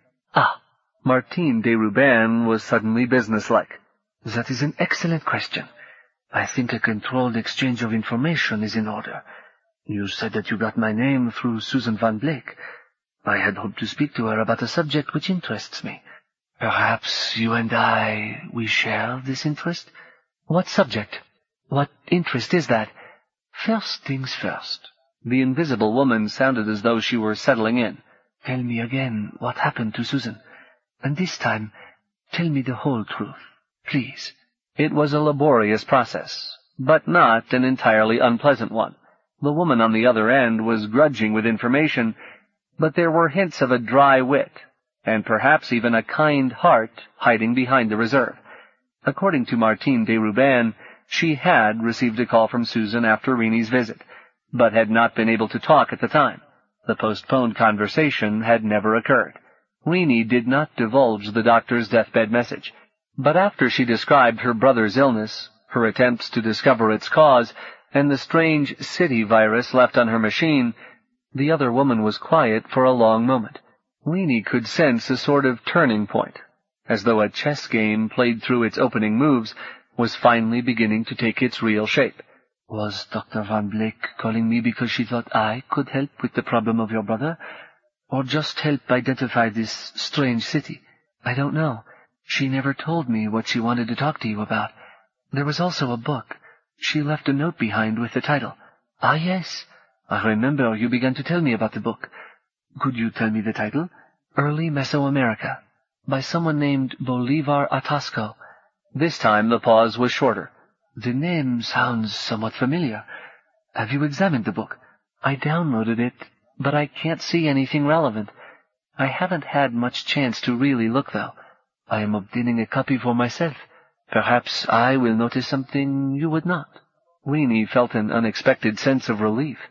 Martine de Ruban was suddenly businesslike. That is an excellent question. I think a controlled exchange of information is in order. You said that you got my name through Susan Van Blake. I had hoped to speak to her about a subject which interests me. Perhaps you and we share this interest? What subject? What interest is that? First things first. The invisible woman sounded as though she were settling in. Tell me again what happened to Susan. And this time, tell me the whole truth, please. It was a laborious process, but not an entirely unpleasant one. The woman on the other end was grudging with information, but there were hints of a dry wit, and perhaps even a kind heart hiding behind the reserve. According to Martine de Ruban, she had received a call from Susan after Reenie's visit, but had not been able to talk at the time. The postponed conversation had never occurred. Reenie did not divulge the doctor's deathbed message, but after she described her brother's illness, her attempts to discover its cause, and the strange city virus left on her machine, the other woman was quiet for a long moment. Reenie could sense a sort of turning point, as though a chess game played through its opening moves was finally beginning to take its real shape. Was Dr. Van Blake calling me because she thought I could help with the problem of your brother? Or just help identify this strange city? I don't know. She never told me what she wanted to talk to you about. There was also a book. She left a note behind with the title. Ah, yes. I remember you began to tell me about the book. Could you tell me the title? Early Mesoamerica, by someone named Bolivar Atasco. This time the pause was shorter. The name sounds somewhat familiar. Have you examined the book? I downloaded it, but I can't see anything relevant. I haven't had much chance to really look, though. I am obtaining a copy for myself. Perhaps I will notice something you would not. Reenie felt an unexpected sense of relief.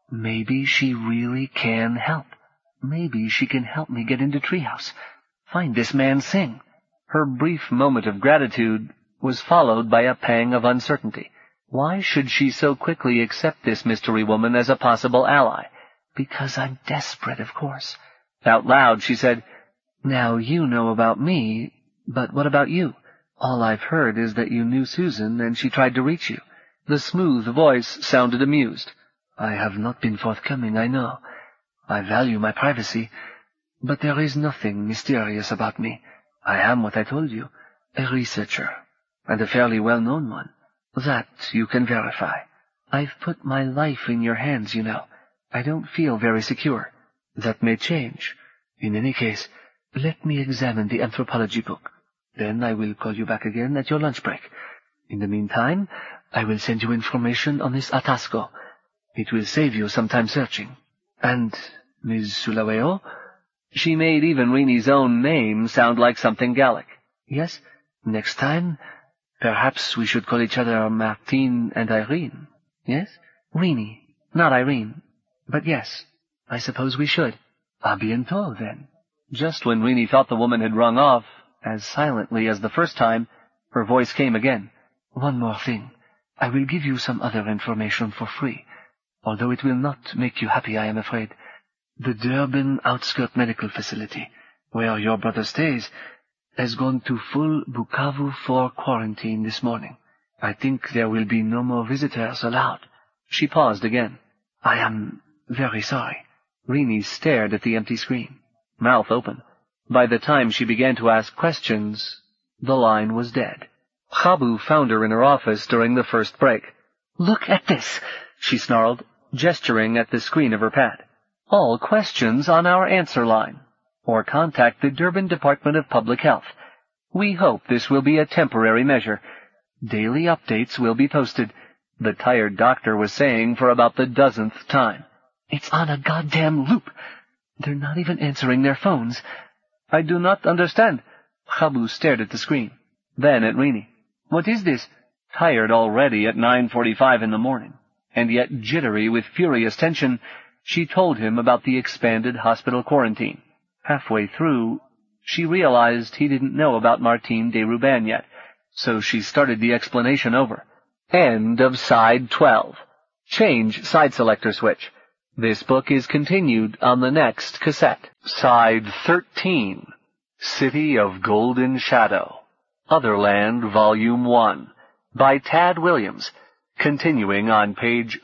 Maybe she really can help. Maybe she can help me get into Treehouse. Find this man Singh. Her brief moment of gratitude was followed by a pang of uncertainty. Why should she so quickly accept this mystery woman as a possible ally? Because I'm desperate, of course. Out loud, she said, Now you know about me, but what about you? All I've heard is that you knew Susan and she tried to reach you. The smooth voice sounded amused. I have not been forthcoming, I know. I value my privacy, but there is nothing mysterious about me. I am what I told you, a researcher, and a fairly well-known one. That you can verify. I've put my life in your hands, you know. I don't feel very secure. That may change. In any case, let me examine the anthropology book. Then I will call you back again at your lunch break. In the meantime, I will send you information on this Atasco. It will save you some time searching. And Ms. Sulaweo? She made even Reenie's own name sound like something Gallic. Yes, next time, perhaps we should call each other Martine and Irene. Yes? Reenie, not Irene. But yes, I suppose we should. A bientôt, then. Just when Reenie thought the woman had rung off, as silently as the first time, her voice came again. One more thing. I will give you some other information for free, although it will not make you happy, I am afraid. The Durban Outskirt Medical Facility, where your brother stays, has gone to full Bukavu 4 quarantine this morning. I think there will be no more visitors allowed. She paused again. I am very sorry. Reenie stared at the empty screen, mouth open. By the time she began to ask questions, the line was dead. Khabu found her in her office during the first break. Look at this, she snarled, gesturing at the screen of her pad. All questions on our answer line, or contact the Durban Department of Public Health. We hope this will be a temporary measure. Daily updates will be posted, the tired doctor was saying for about the dozenth time. It's on a goddamn loop. They're not even answering their phones. I do not understand. Khabu stared at the screen, then at Reenie. What is this? Tired already at 9:45 in the morning, and yet jittery with furious tension, she told him about the expanded hospital quarantine. Halfway through, she realized he didn't know about Martine de Ruban yet, so she started the explanation over. End of side 12. Change side selector switch. This book is continued on the next cassette. Side 13. City of Golden Shadow. Otherland, Volume 1. By Tad Williams. Continuing on page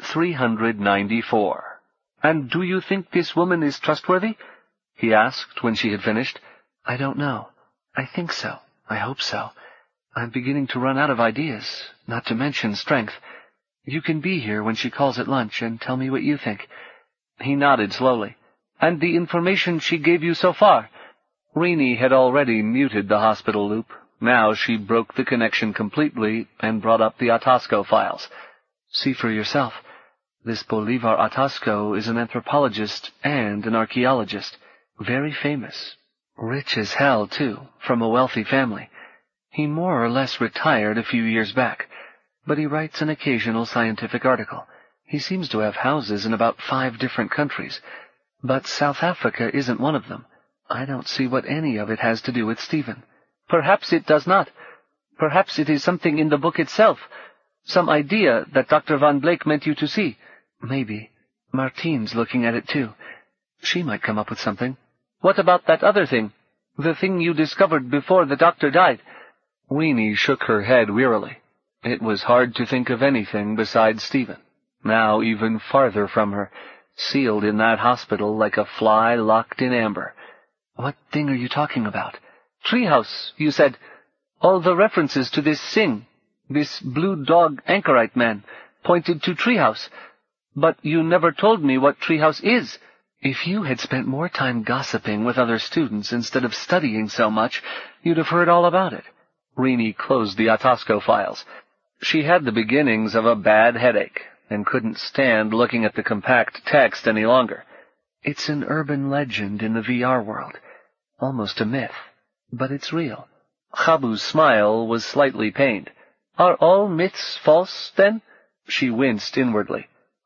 394. And do you think this woman is trustworthy? He asked when she had finished. I don't know. I think so. I hope so. I'm beginning to run out of ideas, not to mention strength. You can be here when she calls at lunch and tell me what you think. He nodded slowly. And the information she gave you so far? Reenie had already muted the hospital loop. Now she broke the connection completely and brought up the Atasco files. See for yourself. This Bolivar Atasco is an anthropologist and an archaeologist. Very famous. Rich as hell, too, from a wealthy family. He more or less retired a few years back, but he writes an occasional scientific article. He seems to have houses in about 5 different countries, but South Africa isn't one of them. I don't see what any of it has to do with Stephen. Perhaps it does not. Perhaps it is something in the book itself. Some idea that Dr. Van Blake meant you to see. Maybe. Martine's looking at it, too. She might come up with something. What about that other thing? The thing you discovered before the doctor died? Reenie shook her head wearily. It was hard to think of anything besides Stephen, now even farther from her, sealed in that hospital like a fly locked in amber. What thing are you talking about? Treehouse, you said. All the references to this Singh, this blue dog anchorite man, pointed to Treehouse. But you never told me what Treehouse is. If you had spent more time gossiping with other students instead of studying so much, you'd have heard all about it. Reenie closed the Atasco files. She had the beginnings of a bad headache and couldn't stand looking at the compact text any longer. It's an urban legend in the VR world. Almost a myth. But it's real. Khabu's smile was slightly pained. Are all myths false, then? She winced inwardly.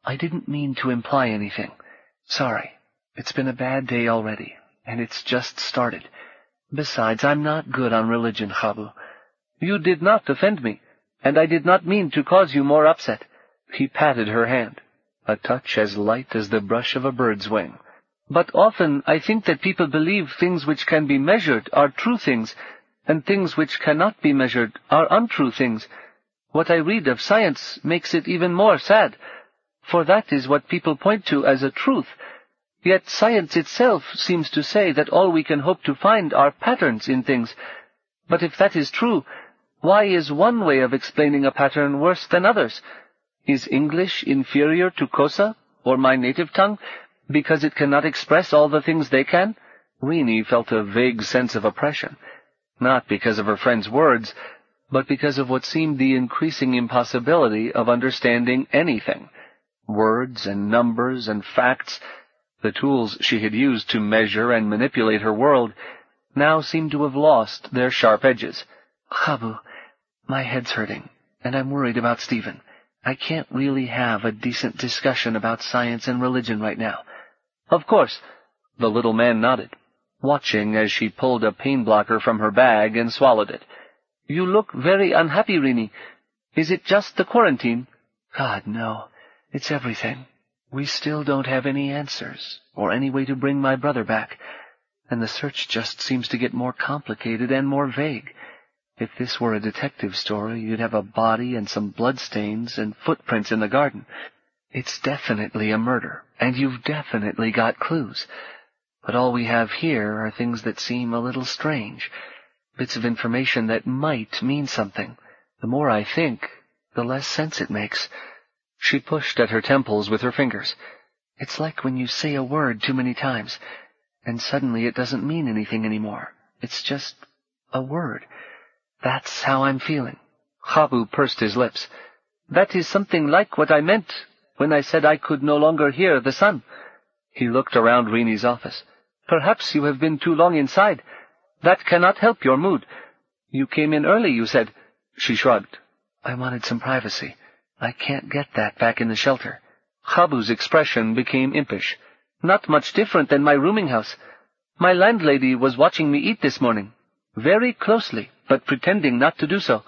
I didn't mean to imply anything. Sorry. It's been a bad day already, and it's just started. Besides, I'm not good on religion, Habu. You did not offend me, and I did not mean to cause you more upset. He patted her hand, a touch as light as the brush of a bird's wing. But often I think that people believe things which can be measured are true things, and things which cannot be measured are untrue things. What I read of science makes it even more sad, for that is what people point to as a truth. Yet science itself seems to say that all we can hope to find are patterns in things. But if that is true, why is one way of explaining a pattern worse than others? Is English inferior to Xhosa, or my native tongue, because it cannot express all the things they can? Rini felt a vague sense of oppression, not because of her friend's words, but because of what seemed the increasing impossibility of understanding anything. Words and numbers and facts, the tools she had used to measure and manipulate her world, now seemed to have lost their sharp edges. Habu, my head's hurting, and I'm worried about Stephen. I can't really have a decent discussion about science and religion right now. Of course. The little man nodded, watching as she pulled a pain blocker from her bag and swallowed it. You look very unhappy, Rini. Is it just the quarantine? God, no. It's everything. We still don't have any answers, or any way to bring my brother back, and the search just seems to get more complicated and more vague. If this were a detective story, you'd have a body and some bloodstains and footprints in the garden. It's definitely a murder, and you've definitely got clues. But all we have here are things that seem a little strange, bits of information that might mean something. The more I think, the less sense it makes. She pushed at her temples with her fingers. It's like when you say a word too many times, and suddenly it doesn't mean anything anymore. It's just a word. That's how I'm feeling. Habu pursed his lips. That is something like what I meant when I said I could no longer hear the sun. He looked around Rini's office. Perhaps you have been too long inside. That cannot help your mood. You came in early, you said. She shrugged. I wanted some privacy. I can't get that back in the shelter. Habu's expression became impish. Not much different than my rooming house. My landlady was watching me eat this morning, very closely, but pretending not to do so.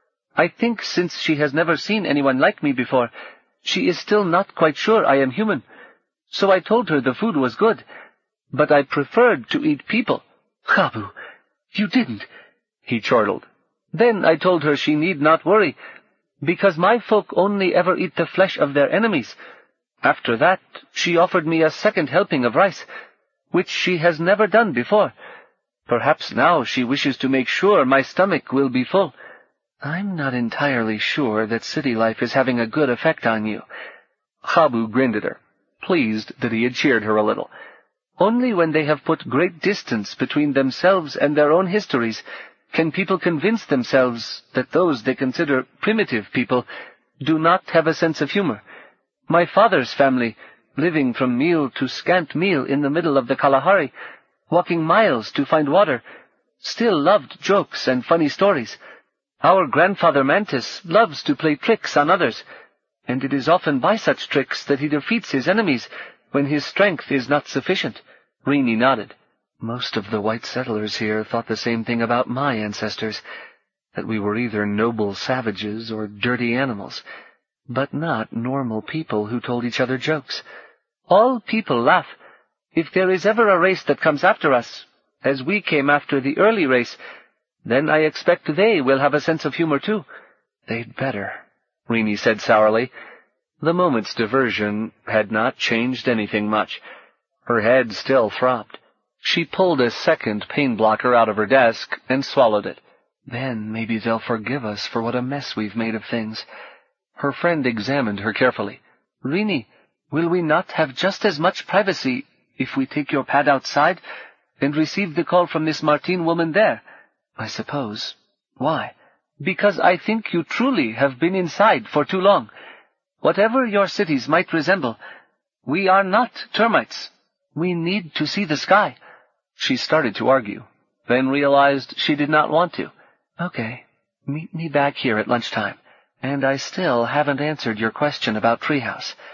I think since she has never seen anyone like me before, she is still not quite sure I am human. So I told her the food was good, but I preferred to eat people. Habu, you didn't, he chortled. Then I told her she need not worry, because my folk only ever eat the flesh of their enemies. After that, she offered me a second helping of rice, which she has never done before. Perhaps now she wishes to make sure my stomach will be full. I'm not entirely sure that city life is having a good effect on you. Habu grinned at her, pleased that he had cheered her a little. Only when they have put great distance between themselves and their own histories can people convince themselves that those they consider primitive people do not have a sense of humor. My father's family, living from meal to scant meal in the middle of the Kalahari, walking miles to find water, still loved jokes and funny stories. Our grandfather Mantis loves to play tricks on others, and it is often by such tricks that he defeats his enemies when his strength is not sufficient. Rini nodded. Most of the white settlers here thought the same thing about my ancestors, that we were either noble savages or dirty animals, but not normal people who told each other jokes. All people laugh. If there is ever a race that comes after us, as we came after the early race, then I expect they will have a sense of humor too. They'd better, Rini said sourly. The moment's diversion had not changed anything much. Her head still throbbed. She pulled a second pain blocker out of her desk and swallowed it. Then maybe they'll forgive us for what a mess we've made of things. Her friend examined her carefully. Rini, will we not have just as much privacy if we take your pad outside and receive the call from this Martine woman there? I suppose. Why? Because I think you truly have been inside for too long. Whatever your cities might resemble, we are not termites. We need to see the sky. She started to argue, then realized she did not want to. Okay, meet me back here at lunchtime, and I still haven't answered your question about Treehouse.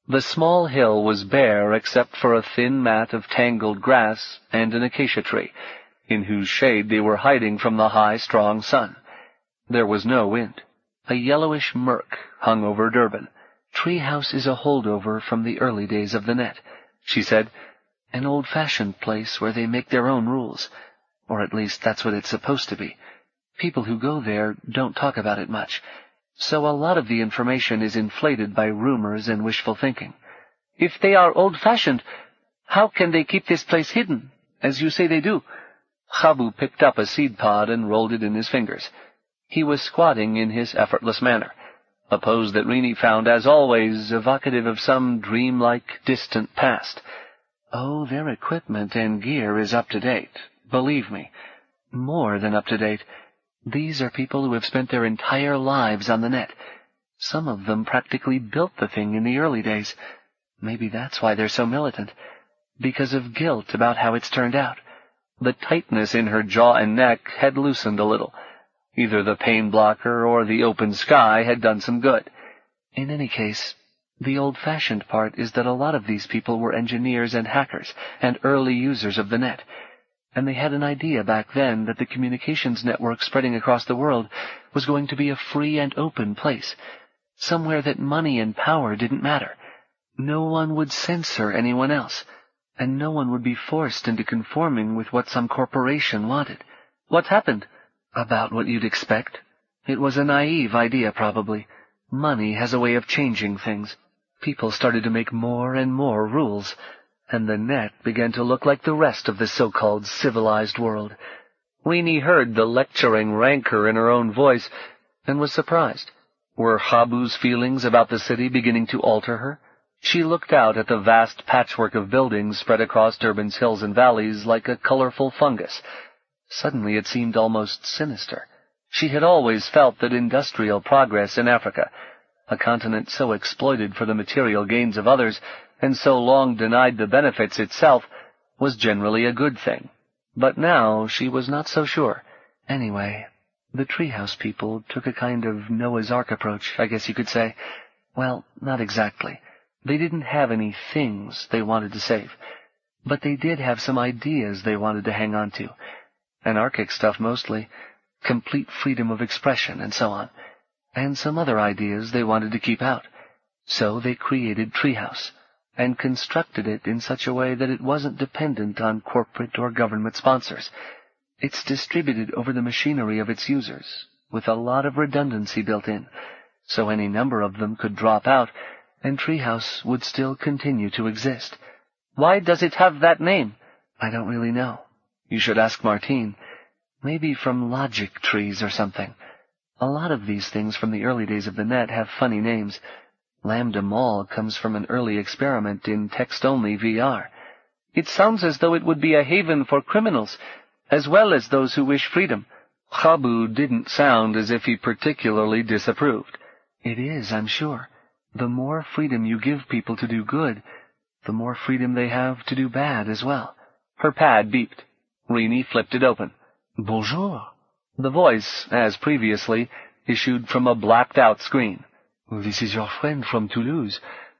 The small hill was bare except for a thin mat of tangled grass and an acacia tree, in whose shade they were hiding from the high, strong sun. There was no wind. A yellowish murk hung over Durban. "Treehouse is a holdover from the early days of the net," she said. "An old-fashioned place where they make their own rules. Or at least that's what it's supposed to be. People who go there don't talk about it much. So a lot of the information is inflated by rumors and wishful thinking." "If they are old-fashioned, how can they keep this place hidden, as you say they do?" Habu picked up a seed pod and rolled it in his fingers. He was squatting in his effortless manner, a pose that Rini found, as always, evocative of some dreamlike, distant past. "Oh, their equipment and gear is up to date. Believe me. More than up to date. These are people who have spent their entire lives on the net. Some of them practically built the thing in the early days. Maybe that's why they're so militant. Because of guilt about how it's turned out." The tightness in her jaw and neck had loosened a little. Either the pain blocker or the open sky had done some good. "In any case, the old-fashioned part is that a lot of these people were engineers and hackers and early users of the net. And they had an idea back then that the communications network spreading across the world was going to be a free and open place, somewhere that money and power didn't matter. No one would censor anyone else, and no one would be forced into conforming with what some corporation wanted." "What happened?" "About what you'd expect. It was a naive idea, probably. Money has a way of changing things. People started to make more and more rules, and the net began to look like the rest of the so-called civilized world." Rini heard the lecturing rancor in her own voice and was surprised. Were Habu's feelings about the city beginning to alter her? She looked out at the vast patchwork of buildings spread across Durban's hills and valleys like a colorful fungus. Suddenly it seemed almost sinister. She had always felt that industrial progress in Africa, a continent so exploited for the material gains of others and so long denied the benefits itself, was generally a good thing. But now she was not so sure. Anyway, the treehouse people took a kind of Noah's Ark approach, I guess you could say. Well, not exactly. They didn't have any things they wanted to save, but they did have some ideas they wanted to hang on to. Anarchic stuff mostly, complete freedom of expression and so on, and some other ideas they wanted to keep out. So they created Treehouse, and constructed it in such a way that it wasn't dependent on corporate or government sponsors. It's distributed over the machinery of its users, with a lot of redundancy built in, so any number of them could drop out, and Treehouse would still continue to exist. Why does it have that name? I don't really know. You should ask Martine. Maybe from logic trees or something. A lot of these things from the early days of the net have funny names. Lambda Mall comes from an early experiment in text-only VR. It sounds as though it would be a haven for criminals, as well as those who wish freedom. Habu didn't sound as if he particularly disapproved. It is, I'm sure. The more freedom you give people to do good, the more freedom they have to do bad as well. Her pad beeped. Rini flipped it open. Bonjour. The voice, as previously, issued from a blacked-out screen. This is your friend from Toulouse.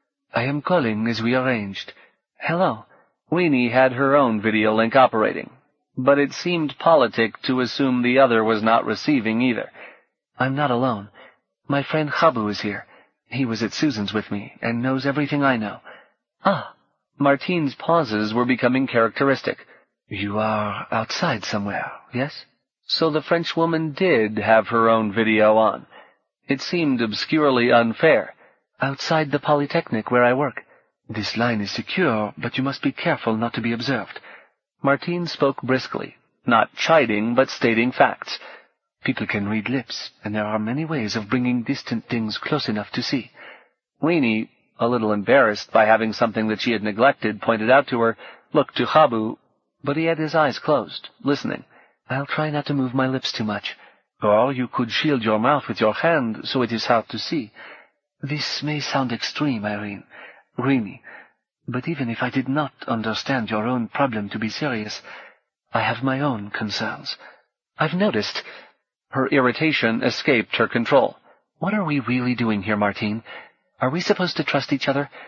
I am calling as we arranged. Hello. Rini had her own video link operating, but it seemed politic to assume the other was not receiving either. I'm not alone. My friend Habu is here. He was at Susan's with me, and knows everything I know. Ah. Martine's pauses were becoming characteristic. You are outside somewhere, yes? So the Frenchwoman did have her own video on. It seemed obscurely unfair. Outside the Polytechnic where I work. This line is secure, but you must be careful not to be observed. Martine spoke briskly, not chiding, but stating facts. People can read lips, and there are many ways of bringing distant things close enough to see. Rini, a little embarrassed by having something that she had neglected pointed out to her, looked to Habu, but he had his eyes closed, listening. I'll try not to move my lips too much. Or you could shield your mouth with your hand so it is hard to see. This may sound extreme, Irene, Rini, but even if I did not understand your own problem to be serious, I have my own concerns. I've noticed. Her irritation escaped her control. What are we really doing here, Martine? Are we supposed to trust each other?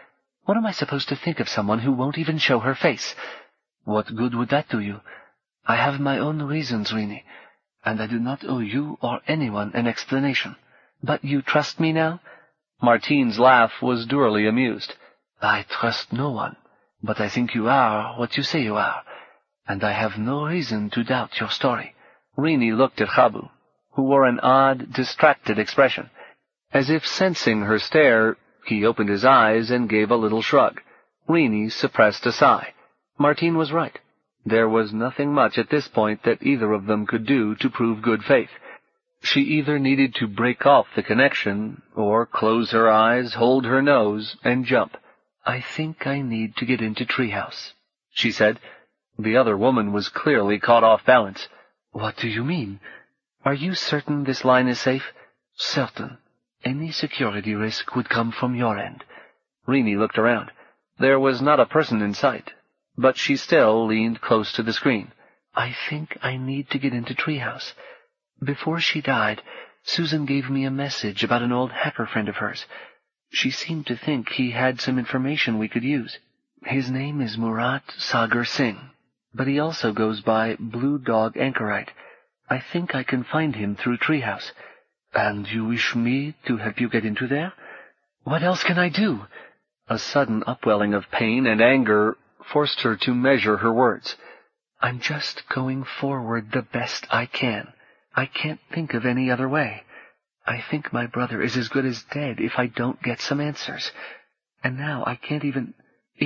What am I supposed to think of someone who won't even show her face? What good would that do you? I have my own reasons, Rini, and I do not owe you or anyone an explanation. But you trust me now? Martine's laugh was dourly amused. I trust no one, but I think you are what you say you are, and I have no reason to doubt your story. Rini looked at Khabu, who wore an odd, distracted expression. As if sensing her stare, he opened his eyes and gave a little shrug. Rini suppressed a sigh. Martine was right. There was nothing much at this point that either of them could do to prove good faith. She either needed to break off the connection, or close her eyes, hold her nose, and jump. I think I need to get into Treehouse, she said. The other woman was clearly caught off balance. What do you mean? Are you certain this line is safe? Certain. Any security risk would come from your end. Rini looked around. There was not a person in sight, but she still leaned close to the screen. I think I need to get into Treehouse. Before she died, Susan gave me a message about an old hacker friend of hers. She seemed to think he had some information we could use. His name is Murat Sagar Singh, but he also goes by Blue Dog Anchorite. I think I can find him through Treehouse. And you wish me to help you get into there? What else can I do? A sudden upwelling of pain and anger forced her to measure her words. I'm just going forward the best I can. I can't think of any other way. I think my brother is as good as dead if I don't get some answers. And now I can't even...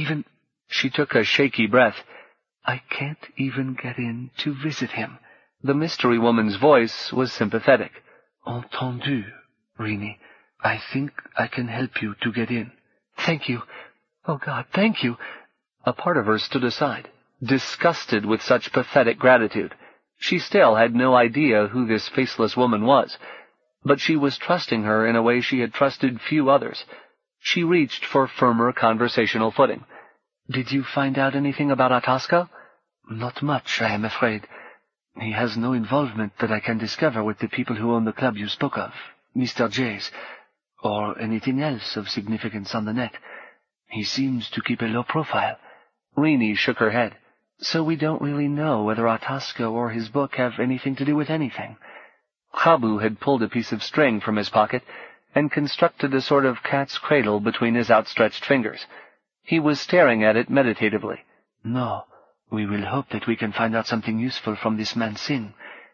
She took a shaky breath. I can't even get in to visit him. The mystery woman's voice was sympathetic. Entendu, Rini. I think I can help you to get in. Thank you. Oh, God, thank you. A part of her stood aside, disgusted with such pathetic gratitude. She still had no idea who this faceless woman was, but she was trusting her in a way she had trusted few others. She reached for firmer conversational footing. Did you find out anything about Atasko? Not much, I am afraid. He has no involvement that I can discover with the people who own the club you spoke of, Mr. J's, or anything else of significance on the net. He seems to keep a low profile. Rini shook her head. So we don't really know whether Atasko or his book have anything to do with anything. Khabu had pulled a piece of string from his pocket and constructed a sort of cat's cradle between his outstretched fingers. He was staring at it meditatively. No, we will hope that we can find out something useful from this man Singh.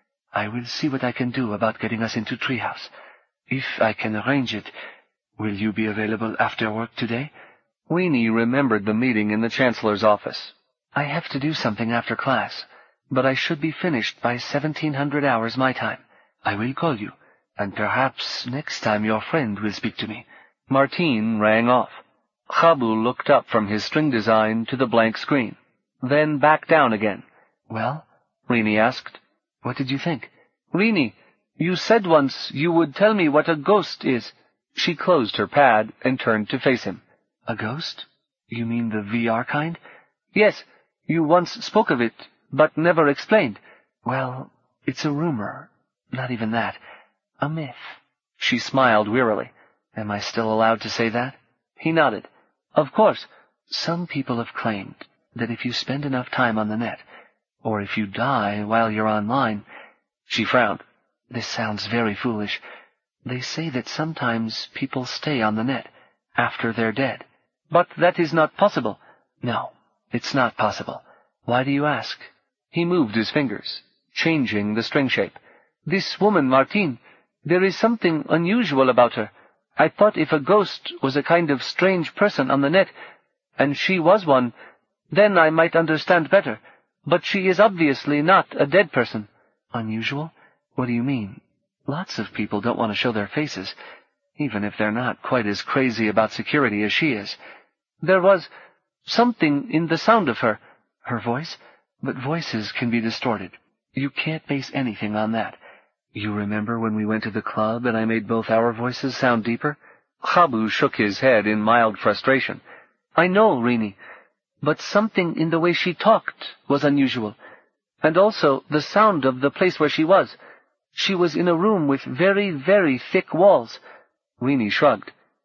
I will see what I can do about getting us into Treehouse. If I can arrange it, will you be available after work today? Rini remembered the meeting in the Chancellor's office. I have to do something after class, but I should be finished by 1700 hours my time. I will call you, and perhaps next time your friend will speak to me. Martine rang off. Khabu looked up from his string design to the blank screen, then back down again. Well? Rini asked. What did you think? Rini, you said once you would tell me what a ghost is. She closed her pad and turned to face him. A ghost? You mean the VR kind? Yes. You once spoke of it, but never explained. Well, it's a rumor. Not even that. A myth. She smiled wearily. Am I still allowed to say that? He nodded. Of course. Some people have claimed that if you spend enough time on the net, or if you die while you're online... She frowned. This sounds very foolish. They say that sometimes people stay on the net after they're dead. But that is not possible. No. It's not possible. Why do you ask? He moved his fingers, changing the string shape. This woman, Martine, there is something unusual about her. I thought if a ghost was a kind of strange person on the net, and she was one, then I might understand better. But she is obviously not a dead person. Unusual? What do you mean? Lots of people don't want to show their faces, even if they're not quite as crazy about security as she is. There was something in the sound of her. Her voice? But voices can be distorted. You can't base anything on that. You remember when we went to the club and I made both our voices sound deeper? Khabu shook his head in mild frustration. I know, Rini, but something in the way she talked was unusual. And also the sound of the place where she was. She was in a room with very, very thick walls. Rini shrugged.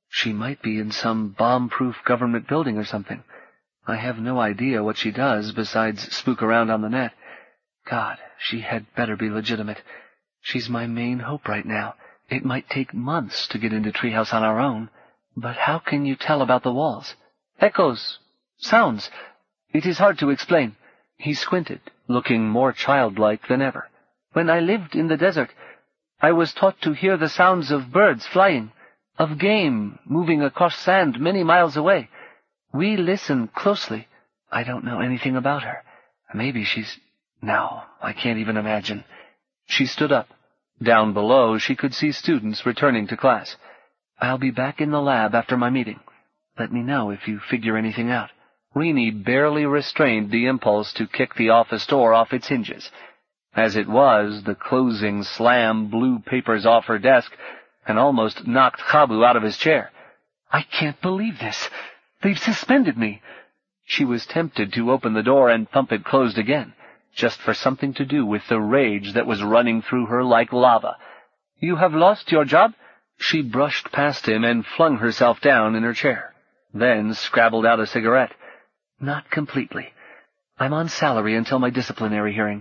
She might be in some bomb-proof government building or something. I have no idea what she does besides spook around on the net. God, she had better be legitimate. She's my main hope right now. It might take months to get into Treehouse on our own. But how can you tell about the walls? Echoes. Sounds. It is hard to explain. He squinted, looking more childlike than ever. When I lived in the desert, I was taught to hear the sounds of birds flying, of game moving across sand many miles away. We listen closely. I don't know anything about her. Maybe she's... No, I can't even imagine. She stood up. Down below, she could see students returning to class. I'll be back in the lab after my meeting. Let me know if you figure anything out. Rini barely restrained the impulse to kick the office door off its hinges. As it was, the closing slam blew papers off her desk and almost knocked Habu out of his chair. I can't believe this. They've suspended me. She was tempted to open the door and thump it closed again, just for something to do with the rage that was running through her like lava. You have lost your job? She brushed past him and flung herself down in her chair, then scrabbled out a cigarette. Not completely. I'm on salary until my disciplinary hearing.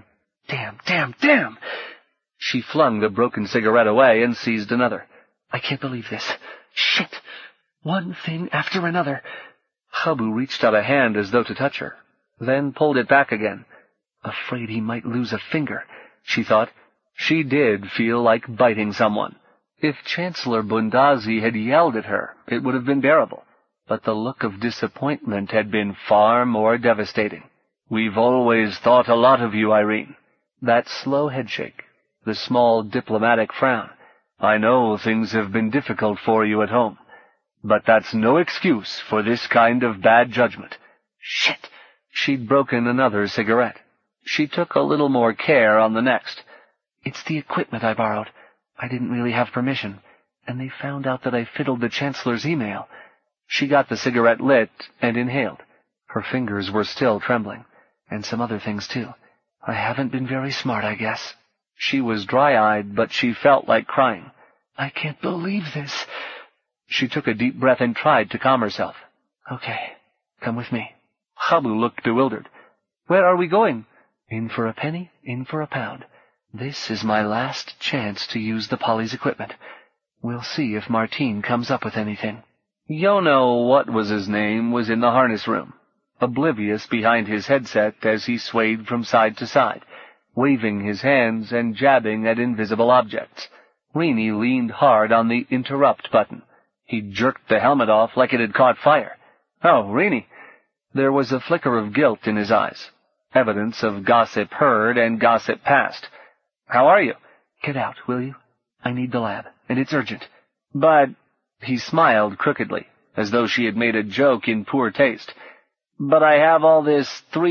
Damn! She flung the broken cigarette away and seized another. I can't believe this. Shit! One thing after another. Habu reached out a hand as though to touch her, then pulled it back again. Afraid he might lose a finger, she thought. She did feel like biting someone. If Chancellor Bundazi had yelled at her, it would have been bearable. But the look of disappointment had been far more devastating. We've always thought a lot of you, Irene. That slow headshake, the small diplomatic frown. I know things have been difficult for you at home, but that's no excuse for this kind of bad judgment. Shit! She'd broken another cigarette. She took a little more care on the next. It's the equipment I borrowed. I didn't really have permission, and they found out that I fiddled the Chancellor's email. She got the cigarette lit and inhaled. Her fingers were still trembling, and some other things too. I haven't been very smart, I guess. She was dry-eyed, but she felt like crying. I can't believe this. She took a deep breath and tried to calm herself. Okay, come with me. Habu looked bewildered. Where are we going? In for a penny, in for a pound. This is my last chance to use the Polly's equipment. We'll see if Martine comes up with anything. Yono, what was his name, was in the harness room, oblivious behind his headset as he swayed from side to side, waving his hands and jabbing at invisible objects. Rini leaned hard on the interrupt button. He jerked the helmet off like it had caught fire. Oh, Rini. There was a flicker of guilt in his eyes, evidence of gossip heard and gossip past. How are you? Get out, will you? I need the lab, and it's urgent. But... He smiled crookedly, as though she had made a joke in poor taste. But I have all this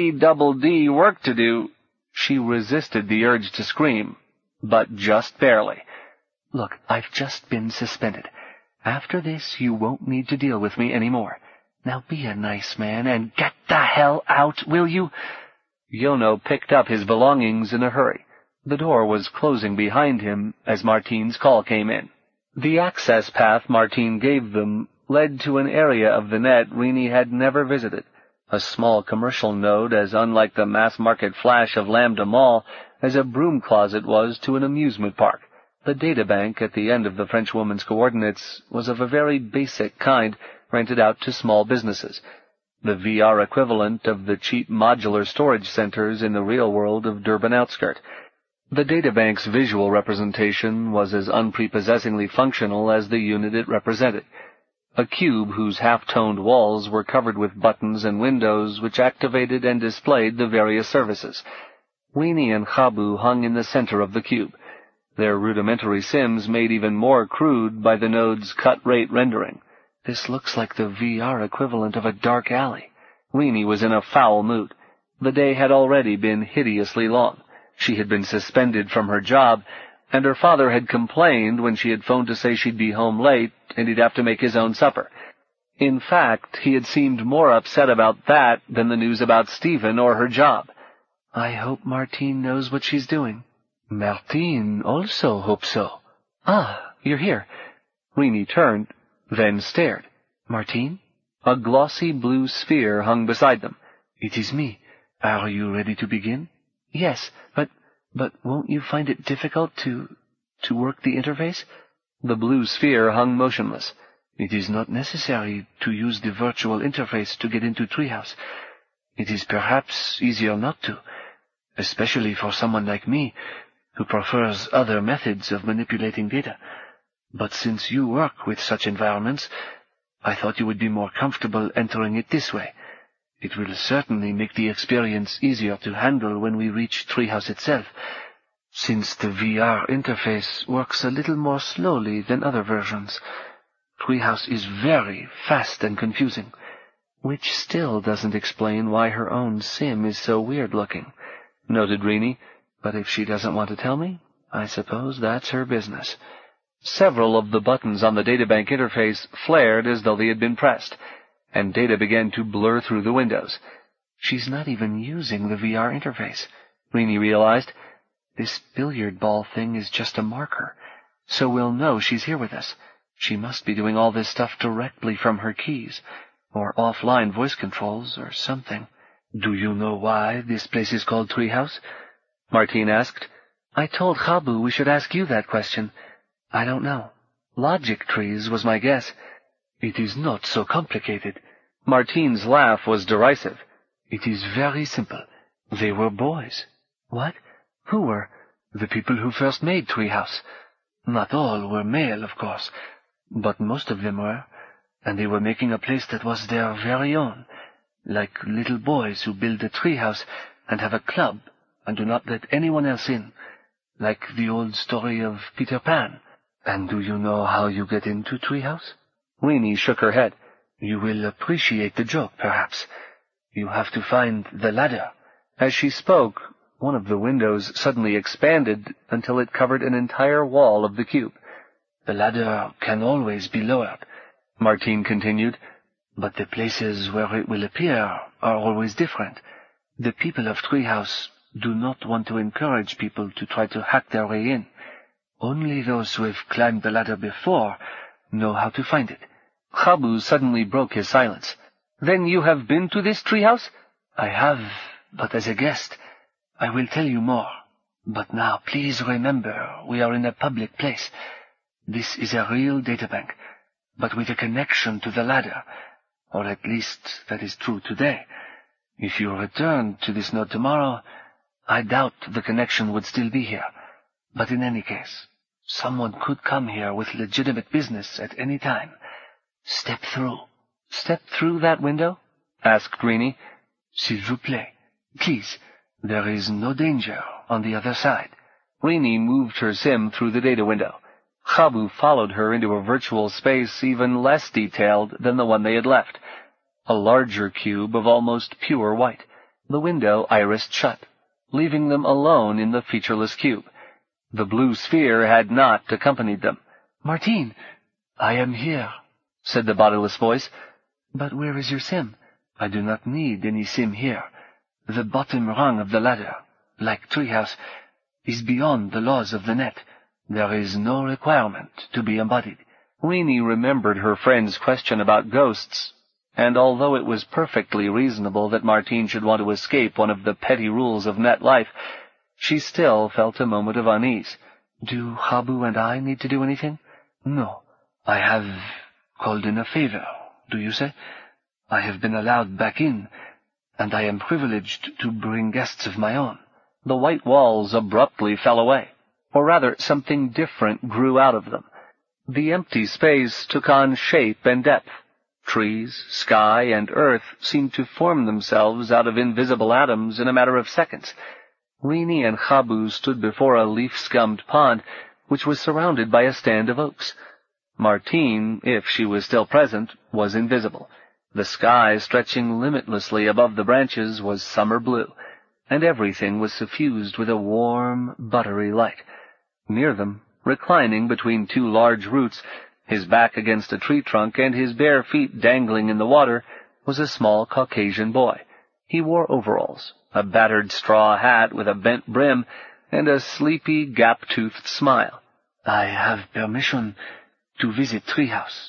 3DD work to do. She resisted the urge to scream, but just barely. Look, I've just been suspended. After this, you won't need to deal with me anymore. Now be a nice man and get the hell out, will you? Yono picked up his belongings in a hurry. The door was closing behind him as Martine's call came in. The access path Martine gave them led to an area of the net Rini had never visited, a small commercial node as unlike the mass-market flash of Lambda Mall as a broom closet was to an amusement park. The databank at the end of the Frenchwoman's coordinates was of a very basic kind, rented out to small businesses, the VR equivalent of the cheap modular storage centers in the real world of Durban outskirt. The databank's visual representation was as unprepossessingly functional as the unit it represented, a cube whose half-toned walls were covered with buttons and windows which activated and displayed the various services. Rini and Habu hung in the center of the cube, their rudimentary sims made even more crude by the node's cut-rate rendering. This looks like the VR equivalent of a dark alley. Rini was in a foul mood. The day had already been hideously long. She had been suspended from her job, and her father had complained when she had phoned to say she'd be home late and he'd have to make his own supper. In fact, he had seemed more upset about that than the news about Stephen or her job. I hope Martine knows what she's doing. Martine also hopes so. Ah, you're here. Rini turned. then stared. "Martine?" A glossy blue sphere hung beside them. "It is me. Are you ready to begin?" "Yes, but won't you find it difficult to work the interface?" The blue sphere hung motionless. "It is not necessary to use the virtual interface to get into Treehouse. It is perhaps easier not to, especially for someone like me, who prefers other methods of manipulating data. But since you work with such environments, I thought you would be more comfortable entering it this way. It will certainly make the experience easier to handle when we reach Treehouse itself, since the VR interface works a little more slowly than other versions. Treehouse is very fast and confusing, which still doesn't explain why her own sim is so weird-looking," noted Rennie. "But if she doesn't want to tell me, I suppose that's her business." Several of the buttons on the databank interface flared as though they had been pressed, and data began to blur through the windows. "She's not even using the VR interface," Rennie realized. "This billiard ball thing is just a marker, so we'll know she's here with us. She must be doing all this stuff directly from her keys, or offline voice controls, or something." "Do you know why this place is called Treehouse?" Martine asked. "I told Habu we should ask you that question. I don't know. Logic trees was my guess." "It is not so complicated." Martine's laugh was derisive. "It is very simple. They were boys." "What? Who were?" "The people who first made Treehouse. Not all were male, of course, but most of them were, and they were making a place that was their very own, like little boys who build a treehouse and have a club and do not let anyone else in, like the old story of Peter Pan." "And do you know how you get into Treehouse?" Rennie shook her head. "You will appreciate the joke, perhaps. You have to find the ladder." As she spoke, one of the windows suddenly expanded until it covered an entire wall of the cube. "The ladder can always be lowered," Martine continued, "but the places where it will appear are always different. The people of Treehouse do not want to encourage people to try to hack their way in. Only those who have climbed the ladder before know how to find it." Habu suddenly broke his silence. "Then you have been to this treehouse?" "I have, but as a guest. I will tell you more. But now please remember we are in a public place. This is a real databank, but with a connection to the ladder, or at least that is true today. If you return to this node tomorrow, I doubt the connection would still be here. But in any case, someone could come here with legitimate business at any time. Step through." "Step through that window?" asked Rennie. "S'il vous plaît. Please, there is no danger on the other side." Rennie moved her sim through the data window. Habu followed her into a virtual space even less detailed than the one they had left. A larger cube of almost pure white. The window irised shut, leaving them alone in the featureless cube. The blue sphere had not accompanied them. "Martine!" "I am here," said the bodiless voice. "But where is your sim?" "I do not need any sim here. The bottom rung of the ladder, like Treehouse, is beyond the laws of the net. There is no requirement to be embodied." Rennie remembered her friend's question about ghosts, and although it was perfectly reasonable that Martine should want to escape one of the petty rules of net life, she still felt a moment of unease. "Do Habu and I need to do anything?" "No. I have called in a favor, do you say? I have been allowed back in, and I am privileged to bring guests of my own." The white walls abruptly fell away, or rather something different grew out of them. The empty space took on shape and depth. Trees, sky, and earth seemed to form themselves out of invisible atoms in a matter of seconds. Rennie and Habu stood before a leaf-scummed pond, which was surrounded by a stand of oaks. Martine, if she was still present, was invisible. The sky, stretching limitlessly above the branches, was summer blue, and everything was suffused with a warm, buttery light. Near them, reclining between two large roots, his back against a tree trunk and his bare feet dangling in the water, was a small Caucasian boy. He wore overalls, a battered straw hat with a bent brim, and a sleepy, gap-toothed smile. "I have permission to visit Treehouse,"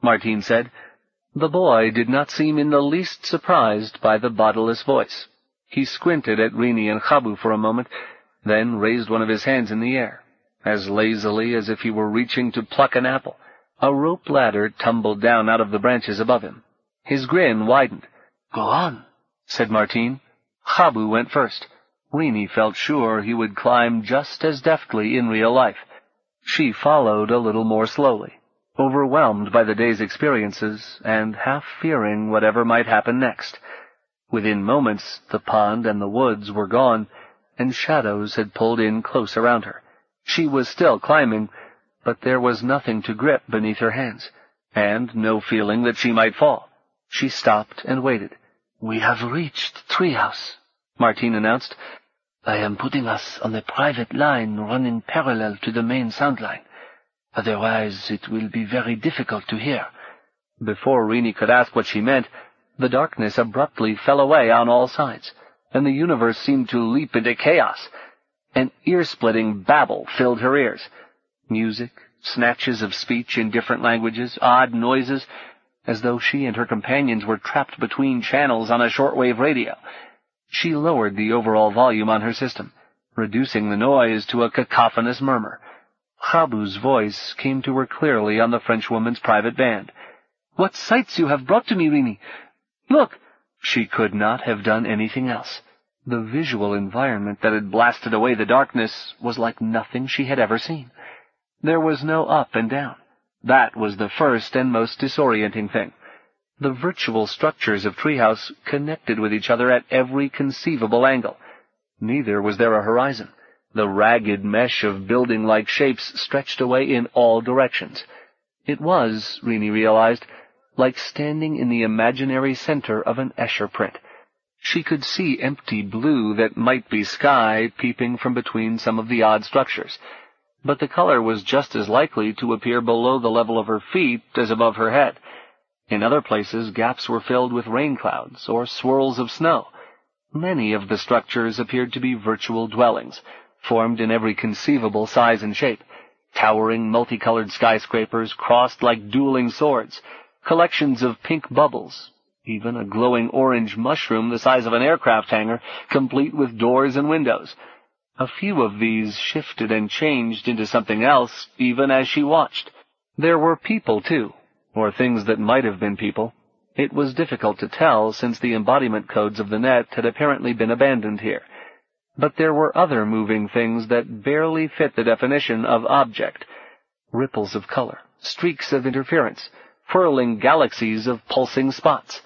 Martine said. The boy did not seem in the least surprised by the bodiless voice. He squinted at Rini and Khabu for a moment, then raised one of his hands in the air. As lazily as if he were reaching to pluck an apple, a rope ladder tumbled down out of the branches above him. His grin widened. Go on, said Martine. Khabu went first. Rini felt sure he would climb just as deftly in real life. She followed a little more slowly, overwhelmed by the day's experiences and half fearing whatever might happen next. Within moments, the pond and the woods were gone, and shadows had pulled in close around her. She was still climbing, but there was nothing to grip beneath her hands, and no feeling that she might fall. She stopped and waited. We have reached Treehouse, Martine announced. I am putting us on a private line running parallel to the main sound line. Otherwise, it will be very difficult to hear. Before Rini could ask what she meant, the darkness abruptly fell away on all sides, and the universe seemed to leap into chaos. An ear-splitting babble filled her ears. Music, snatches of speech in different languages, odd noises, as though she and her companions were trapped between channels on a shortwave radio. She lowered the overall volume on her system, reducing the noise to a cacophonous murmur. Khabu's voice came to her clearly on the Frenchwoman's private band. "What sights you have brought to me, Rini! Look!" She could not have done anything else. The visual environment that had blasted away the darkness was like nothing she had ever seen. There was no up and down. That was the first and most disorienting thing. The virtual structures of Treehouse connected with each other at every conceivable angle. Neither was there a horizon. The ragged mesh of building-like shapes stretched away in all directions. It was, Rini realized, like standing in the imaginary center of an Escher print. She could see empty blue that might be sky peeping from between some of the odd structures, but the color was just as likely to appear below the level of her feet as above her head. In other places, gaps were filled with rain clouds or swirls of snow. Many of the structures appeared to be virtual dwellings, formed in every conceivable size and shape, towering multicolored skyscrapers crossed like dueling swords, collections of pink bubbles, even a glowing orange mushroom the size of an aircraft hangar, complete with doors and windows. A few of these shifted and changed into something else, even as she watched. There were people, too, or things that might have been people. It was difficult to tell, since the embodiment codes of the net had apparently been abandoned here. But there were other moving things that barely fit the definition of object. Ripples of color, streaks of interference, furling galaxies of pulsing spots.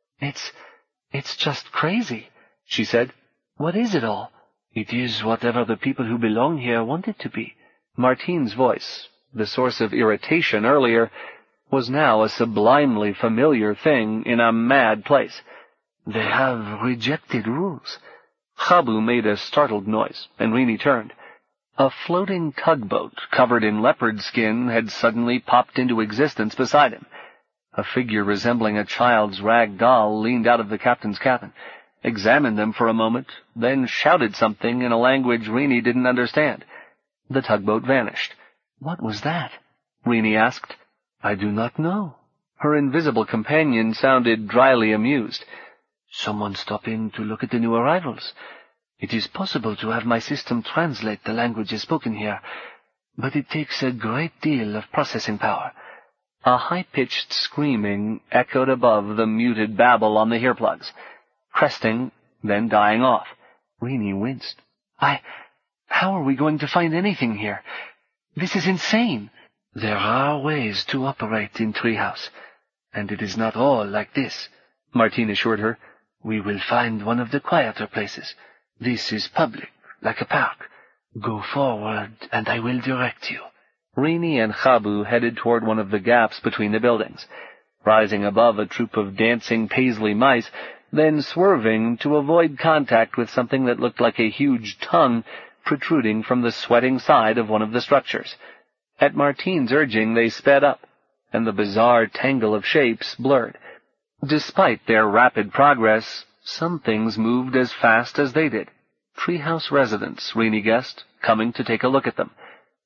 It's just crazy," she said. "What is it all?" It is whatever the people who belong here want it to be. Martine's voice, the source of irritation earlier, was now a sublimely familiar thing in a mad place. They have rejected rules. Khabu made a startled noise, and Rini turned. A floating tugboat covered in leopard skin had suddenly popped into existence beside him. A figure resembling a child's rag doll leaned out of the captain's cabin, examined them for a moment, then shouted something in a language Rini didn't understand. The tugboat vanished. "What was that?" Rini asked. I do not know. Her invisible companion sounded dryly amused. Someone stop in to look at the new arrivals. It is possible to have my system translate the languages spoken here, but it takes a great deal of processing power. A high-pitched screaming echoed above the muted babble on the earplugs, cresting, then dying off. Rini winced. How are we going to find anything here? This is insane. There are ways to operate in Treehouse, and it is not all like this, Martine assured her. We will find one of the quieter places. This is public, like a park. Go forward, and I will direct you. Rini and Khabu headed toward one of the gaps between the buildings, rising above a troop of dancing paisley mice, then swerving to avoid contact with something that looked like a huge tongue protruding from the sweating side of one of the structures. At Martine's urging, they sped up, and the bizarre tangle of shapes blurred. Despite their rapid progress, some things moved as fast as they did. Treehouse residents, Rini guessed, coming to take a look at them.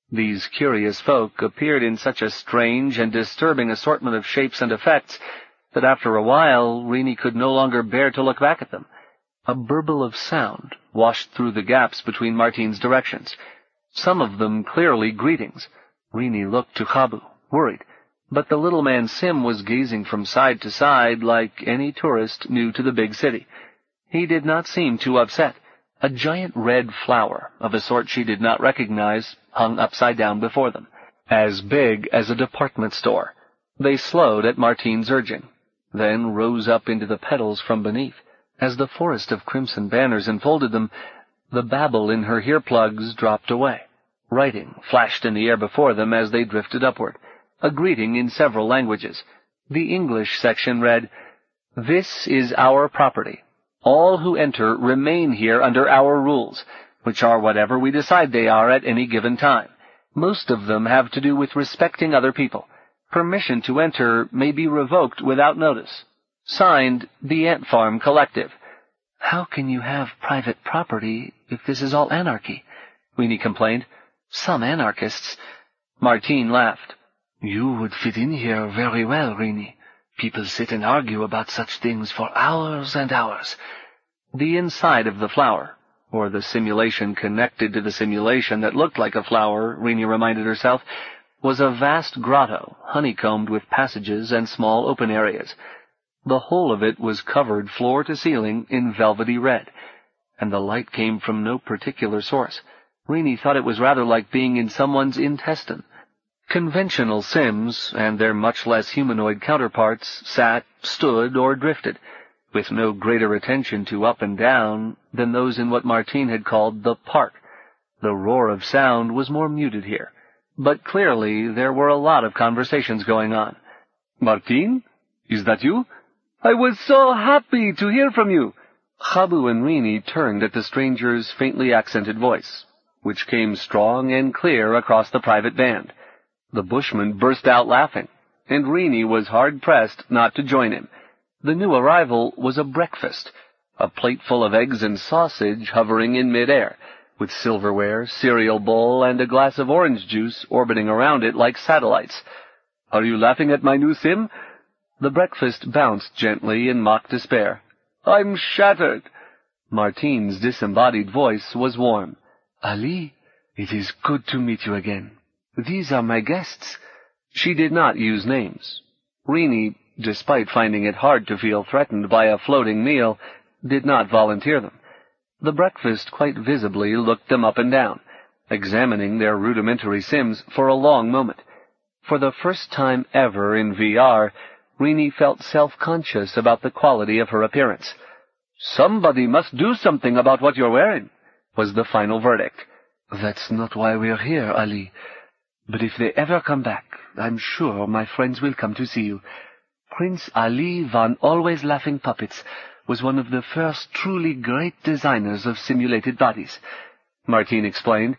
These curious folk appeared in such a strange and disturbing assortment of shapes and effects that after a while Rennie could no longer bear to look back at them. A burble of sound washed through the gaps between Martine's directions, some of them clearly greetings. Rennie looked to Habu, worried, but the little man Sim was gazing from side to side like any tourist new to the big city. He did not seem too upset. A giant red flower, of a sort she did not recognize, hung upside down before them, as big as a department store. They slowed at Martine's urging, then rose up into the petals from beneath. As the forest of crimson banners enfolded them, the babble in her earplugs dropped away. Writing flashed in the air before them as they drifted upward, a greeting in several languages. The English section read, "This is our property. All who enter remain here under our rules, which are whatever we decide they are at any given time. Most of them have to do with respecting other people. Permission to enter may be revoked without notice. Signed, the Ant Farm Collective." "How can you have private property if this is all anarchy?" Rennie complained. "Some anarchists—" Martine laughed. "You would fit in here very well, Rennie. People sit and argue about such things for hours and hours." The inside of the flower, or the simulation connected to the simulation that looked like a flower, Rennie reminded herself, was a vast grotto, honeycombed with passages and small open areas. The whole of it was covered floor to ceiling in velvety red, and the light came from no particular source. Rennie thought it was rather like being in someone's intestine. Conventional Sims, and their much less humanoid counterparts, sat, stood, or drifted, with no greater attention to up and down than those in what Martine had called the park. The roar of sound was more muted here, but clearly there were a lot of conversations going on. "Martine? Is that you? I was so happy to hear from you." Habu and Rennie turned at the stranger's faintly accented voice, which came strong and clear across the private band. The bushman burst out laughing, and Rennie was hard-pressed not to join him. The new arrival was a breakfast, a plate full of eggs and sausage hovering in mid-air, with silverware, cereal bowl, and a glass of orange juice orbiting around it like satellites. "Are you laughing at my new Sim?" The breakfast bounced gently in mock despair. "I'm shattered." Martine's disembodied voice was warm. "Ali, it is good to meet you again. These are my guests." She did not use names. Rennie, despite finding it hard to feel threatened by a floating meal, did not volunteer them. The breakfast quite visibly looked them up and down, examining their rudimentary Sims for a long moment. For the first time ever in VR, Rennie felt self-conscious about the quality of her appearance. "Somebody must do something about what you're wearing," was the final verdict. "That's not why we're here, Ali. But if they ever come back, I'm sure my friends will come to see you. Prince Ali van Always Laughing Puppets was one of the first truly great designers of simulated bodies," Martine explained.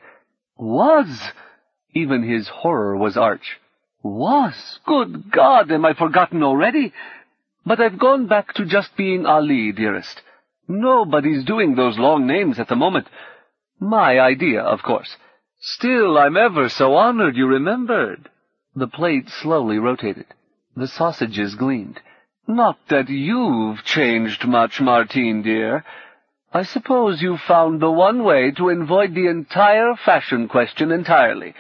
"Was?" Even his horror was arch. "Was? Good God, am I forgotten already? But I've gone back to just being Ali, dearest. Nobody's doing those long names at the moment. My idea, of course. Still, I'm ever so honored you remembered." The plate slowly rotated. The sausages gleamed. "Not that you've changed much, Martine, dear. I suppose you've found the one way to avoid the entire fashion question entirely.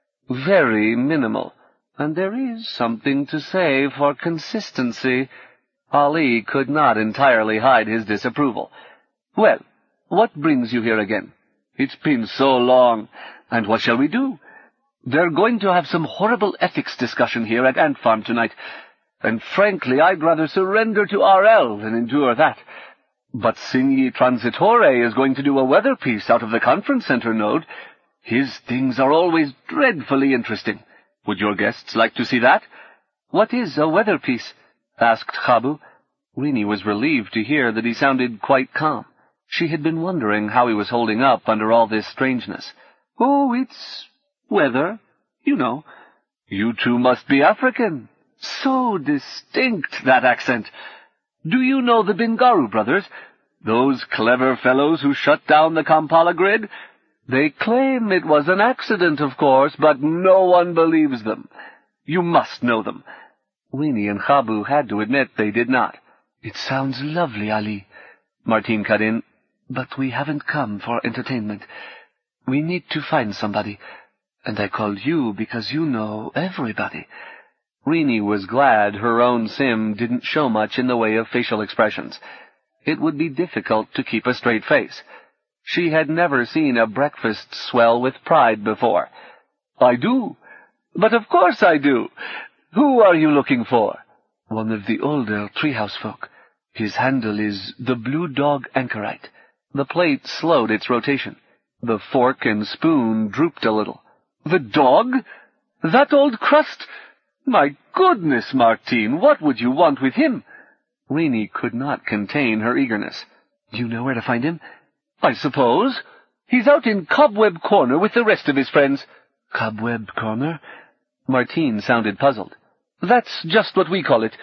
Very minimal. And there is something to say for consistency." Ali could not entirely hide his disapproval. "Well, what brings you here again? It's been so long. And what shall we do? They're going to have some horrible ethics discussion here at Ant Farm tonight, and frankly I'd rather surrender to RL than endure that. But Signy Transitore is going to do a weather piece out of the conference center node. His things are always dreadfully interesting. Would your guests like to see that?" "What is a weather piece?" asked Habu. Rennie was relieved to hear that he sounded quite calm. She had been wondering how he was holding up under all this strangeness. "Oh, it's weather, you know." "You two must be African. So distinct, that accent. Do you know the Bingaru brothers? Those clever fellows who shut down the Kampala grid? They claim it was an accident, of course, but no one believes them. You must know them." Weenie and Habu had to admit they did not. "It sounds lovely, Ali," Martine cut in, "but we haven't come for entertainment. We need to find somebody, and I called you because you know everybody." Reenie was glad her own sim didn't show much in the way of facial expressions. It would be difficult to keep a straight face. She had never seen a breakfast swell with pride before. "I do. But of course I do. Who are you looking for?" "One of the older treehouse folk. His handle is the Blue Dog Anchorite." The plate slowed its rotation. The fork and spoon drooped a little. "The dog? That old crust? My goodness, Martine, what would you want with him?" Reenie could not contain her eagerness. "You know where to find him?" "I suppose. He's out in Cobweb Corner with the rest of his friends." "Cobweb Corner?" Martine sounded puzzled. "That's just what we call it.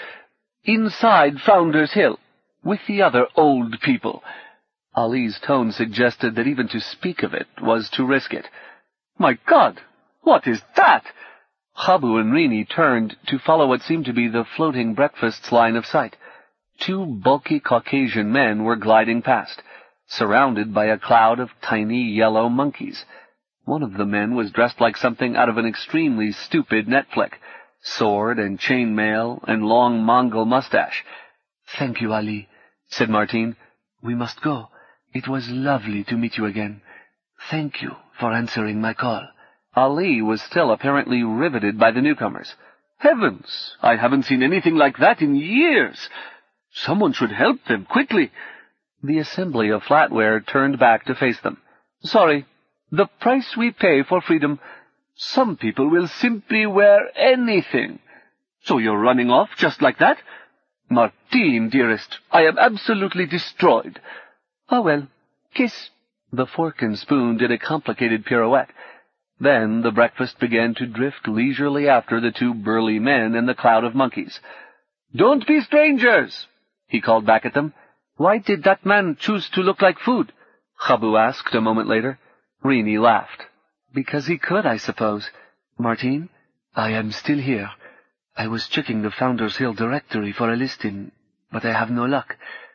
Inside Founder's Hill, with the other old people." Ali's tone suggested that even to speak of it was to risk it. "My God, what is that?" Habu and Reenie turned to follow what seemed to be the floating breakfast's line of sight. Two bulky Caucasian men were gliding past, surrounded by a cloud of tiny yellow monkeys. One of the men was dressed like something out of an extremely stupid net flick, sword and chainmail and long Mongol mustache. "Thank you, Ali," said Martine. "We must go. It was lovely to meet you again. Thank you for answering my call." Ali was still apparently riveted by the newcomers. "Heavens! I haven't seen anything like that in years. Someone should help them quickly." The assembly of flatware turned back to face them. "Sorry. The price we pay for freedom. Some people will simply wear anything." "So you're running off just like that?" "Martine, dearest, I am absolutely destroyed." "Oh, well, kiss." The fork and spoon did a complicated pirouette. Then the breakfast began to drift leisurely after the two burly men and the cloud of monkeys. "Don't be strangers," he called back at them. "Why did that man choose to look like food?" Habu asked a moment later. Reenie laughed. "Because he could, I suppose. Martine, I am still here. I was checking the Founder's Hill directory for a listing, but I have no luck.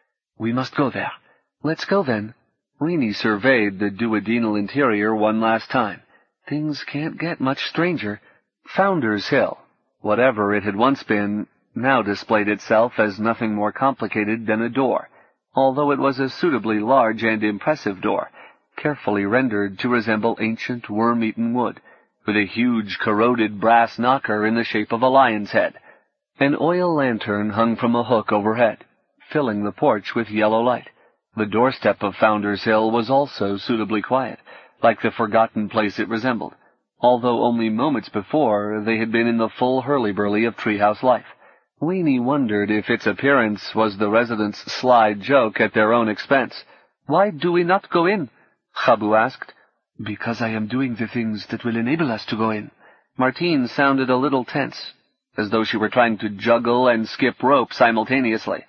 We must go there." "Let's go, then." Reenie surveyed the duodenal interior one last time. Things can't get much stranger. Founder's Hill, whatever it had once been, now displayed itself as nothing more complicated than a door, although it was a suitably large and impressive door, carefully rendered to resemble ancient worm-eaten wood, with a huge corroded brass knocker in the shape of a lion's head. An oil lantern hung from a hook overhead, filling the porch with yellow light. The doorstep of Founder's Hill was also suitably quiet, like the forgotten place it resembled, although only moments before they had been in the full hurly-burly of treehouse life. Weenie wondered if its appearance was the residents' sly joke at their own expense. "Why do we not go in?" Habu asked. "Because I am doing the things that will enable us to go in." Martine sounded a little tense, as though she were trying to juggle and skip rope simultaneously.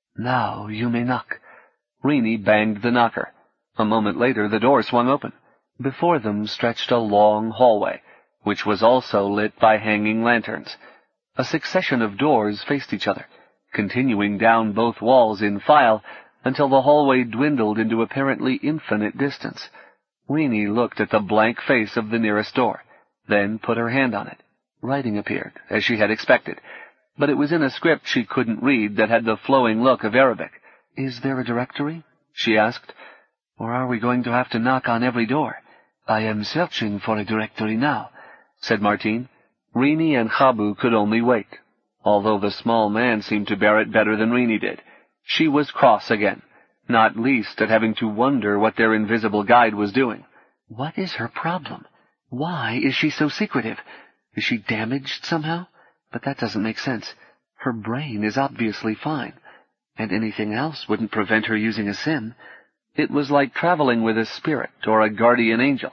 "Now you may knock." Reenie banged the knocker. A moment later the door swung open. Before them stretched a long hallway, which was also lit by hanging lanterns. A succession of doors faced each other, continuing down both walls in file until the hallway dwindled into apparently infinite distance. Reenie looked at the blank face of the nearest door, then put her hand on it. Writing appeared, as she had expected, but it was in a script she couldn't read that had the flowing look of Arabic. "Is there a directory?" she asked. "Or are we going to have to knock on every door?" "I am searching for a directory now," said Martine. Reenie and Habu could only wait, although the small man seemed to bear it better than Reenie did. She was cross again, not least at having to wonder what their invisible guide was doing. What is her problem? Why is she so secretive? Is she damaged somehow? But that doesn't make sense. Her brain is obviously fine, and anything else wouldn't prevent her using a sim. It was like traveling with a spirit or a guardian angel.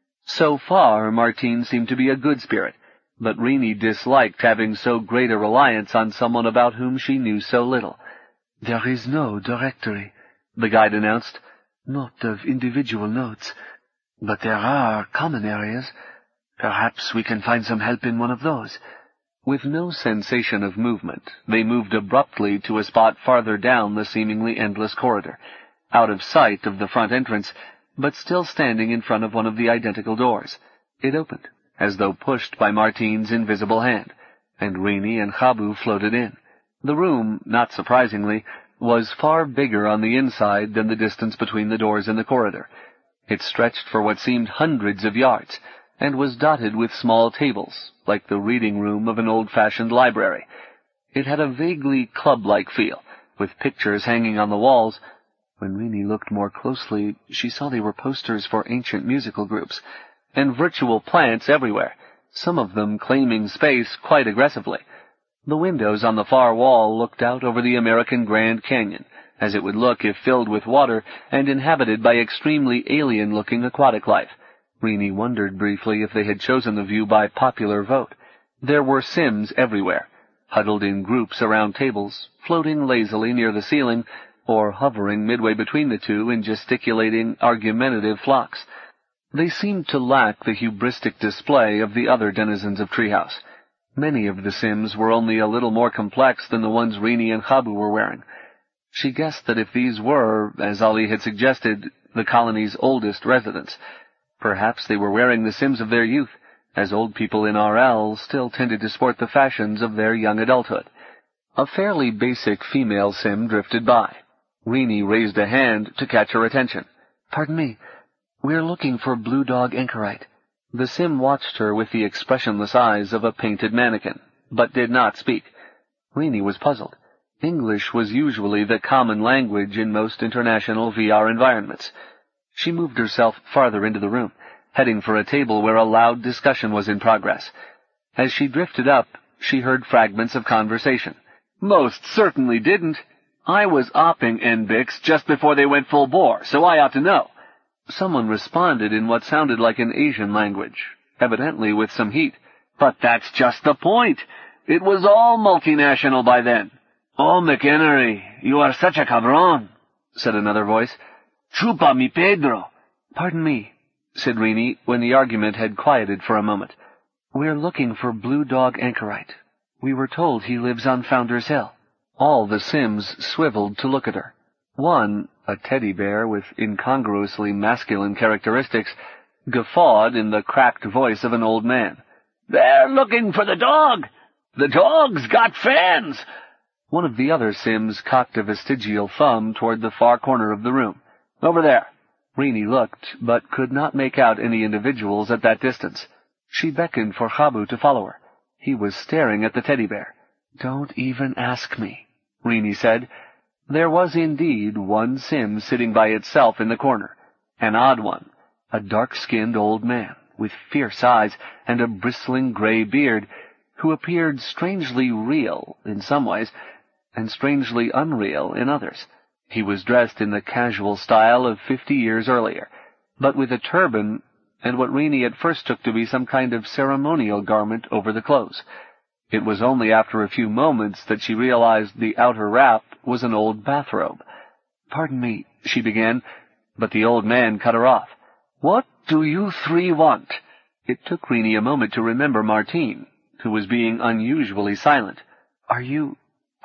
So far, Martine seemed to be a good spirit, but Reenie disliked having so great a reliance on someone about whom she knew so little. "There is no directory," the guide announced. "Not of individual notes. But there are common areas. Perhaps we can find some help in one of those. With no sensation of movement, they moved abruptly to a spot farther down the seemingly endless corridor, out of sight of the front entrance, but still standing in front of one of the identical doors. It opened, as though pushed by Martine's invisible hand, and Rini and Habu floated in. The room, not surprisingly, was far bigger on the inside than the distance between the doors in the corridor. It stretched for what seemed hundreds of yards, and was dotted with small tables, like the reading room of an old-fashioned library. It had a vaguely club-like feel, with pictures hanging on the walls. When Rini looked more closely, she saw they were posters for ancient musical groups, and virtual plants everywhere, some of them claiming space quite aggressively. The windows on the far wall looked out over the American Grand Canyon, as it would look if filled with water and inhabited by extremely alien-looking aquatic life. Rini wondered briefly if they had chosen the view by popular vote. There were Sims everywhere, huddled in groups around tables, floating lazily near the ceiling, or hovering midway between the two in gesticulating, argumentative flocks. They seemed to lack the hubristic display of the other denizens of Treehouse. Many of the Sims were only a little more complex than the ones Rini and Habu were wearing. She guessed that if these were, as Ali had suggested, the colony's oldest residents, perhaps they were wearing the Sims of their youth, as old people in RL still tended to sport the fashions of their young adulthood. A fairly basic female Sim drifted by. Rini raised a hand to catch her attention. "Pardon me. We're looking for Blue Dog Anchorite." The Sim watched her with the expressionless eyes of a painted mannequin, but did not speak. Rini was puzzled. English was usually the common language in most international VR environments. She moved herself farther into the room, heading for a table where a loud discussion was in progress. As she drifted up, she heard fragments of conversation. "Most certainly didn't. I was opping NBIX just before they went full bore, so I ought to know." Someone responded in what sounded like an Asian language, evidently with some heat. "But that's just the point. It was all multinational by then." "Oh, McHenry, you are such a cabron," said another voice. "Chupa mi Pedro." "Pardon me," said Rini, when the argument had quieted for a moment. "We're looking for Blue Dog Anchorite. We were told he lives on Founders Hill." All the Sims swiveled to look at her. One, a teddy bear with incongruously masculine characteristics, guffawed in the cracked voice of an old man. "They're looking for the dog! The dog's got fans!" One of the other Sims cocked a vestigial thumb toward the far corner of the room. "Over there." Rini looked, but could not make out any individuals at that distance. She beckoned for Habu to follow her. He was staring at the teddy bear. "Don't even ask me," Rini said. There was indeed one Sim sitting by itself in the corner, an odd one, a dark-skinned old man, with fierce eyes and a bristling gray beard, who appeared strangely real in some ways, and strangely unreal in others. He was dressed in the casual style of 50 years earlier, but with a turban and what Rini at first took to be some kind of ceremonial garment over the clothes. It was only after a few moments that she realized the outer wrap was an old bathrobe. "Pardon me," she began, but the old man cut her off. "What do you three want?" It took Rini a moment to remember Martine, who was being unusually silent. Are you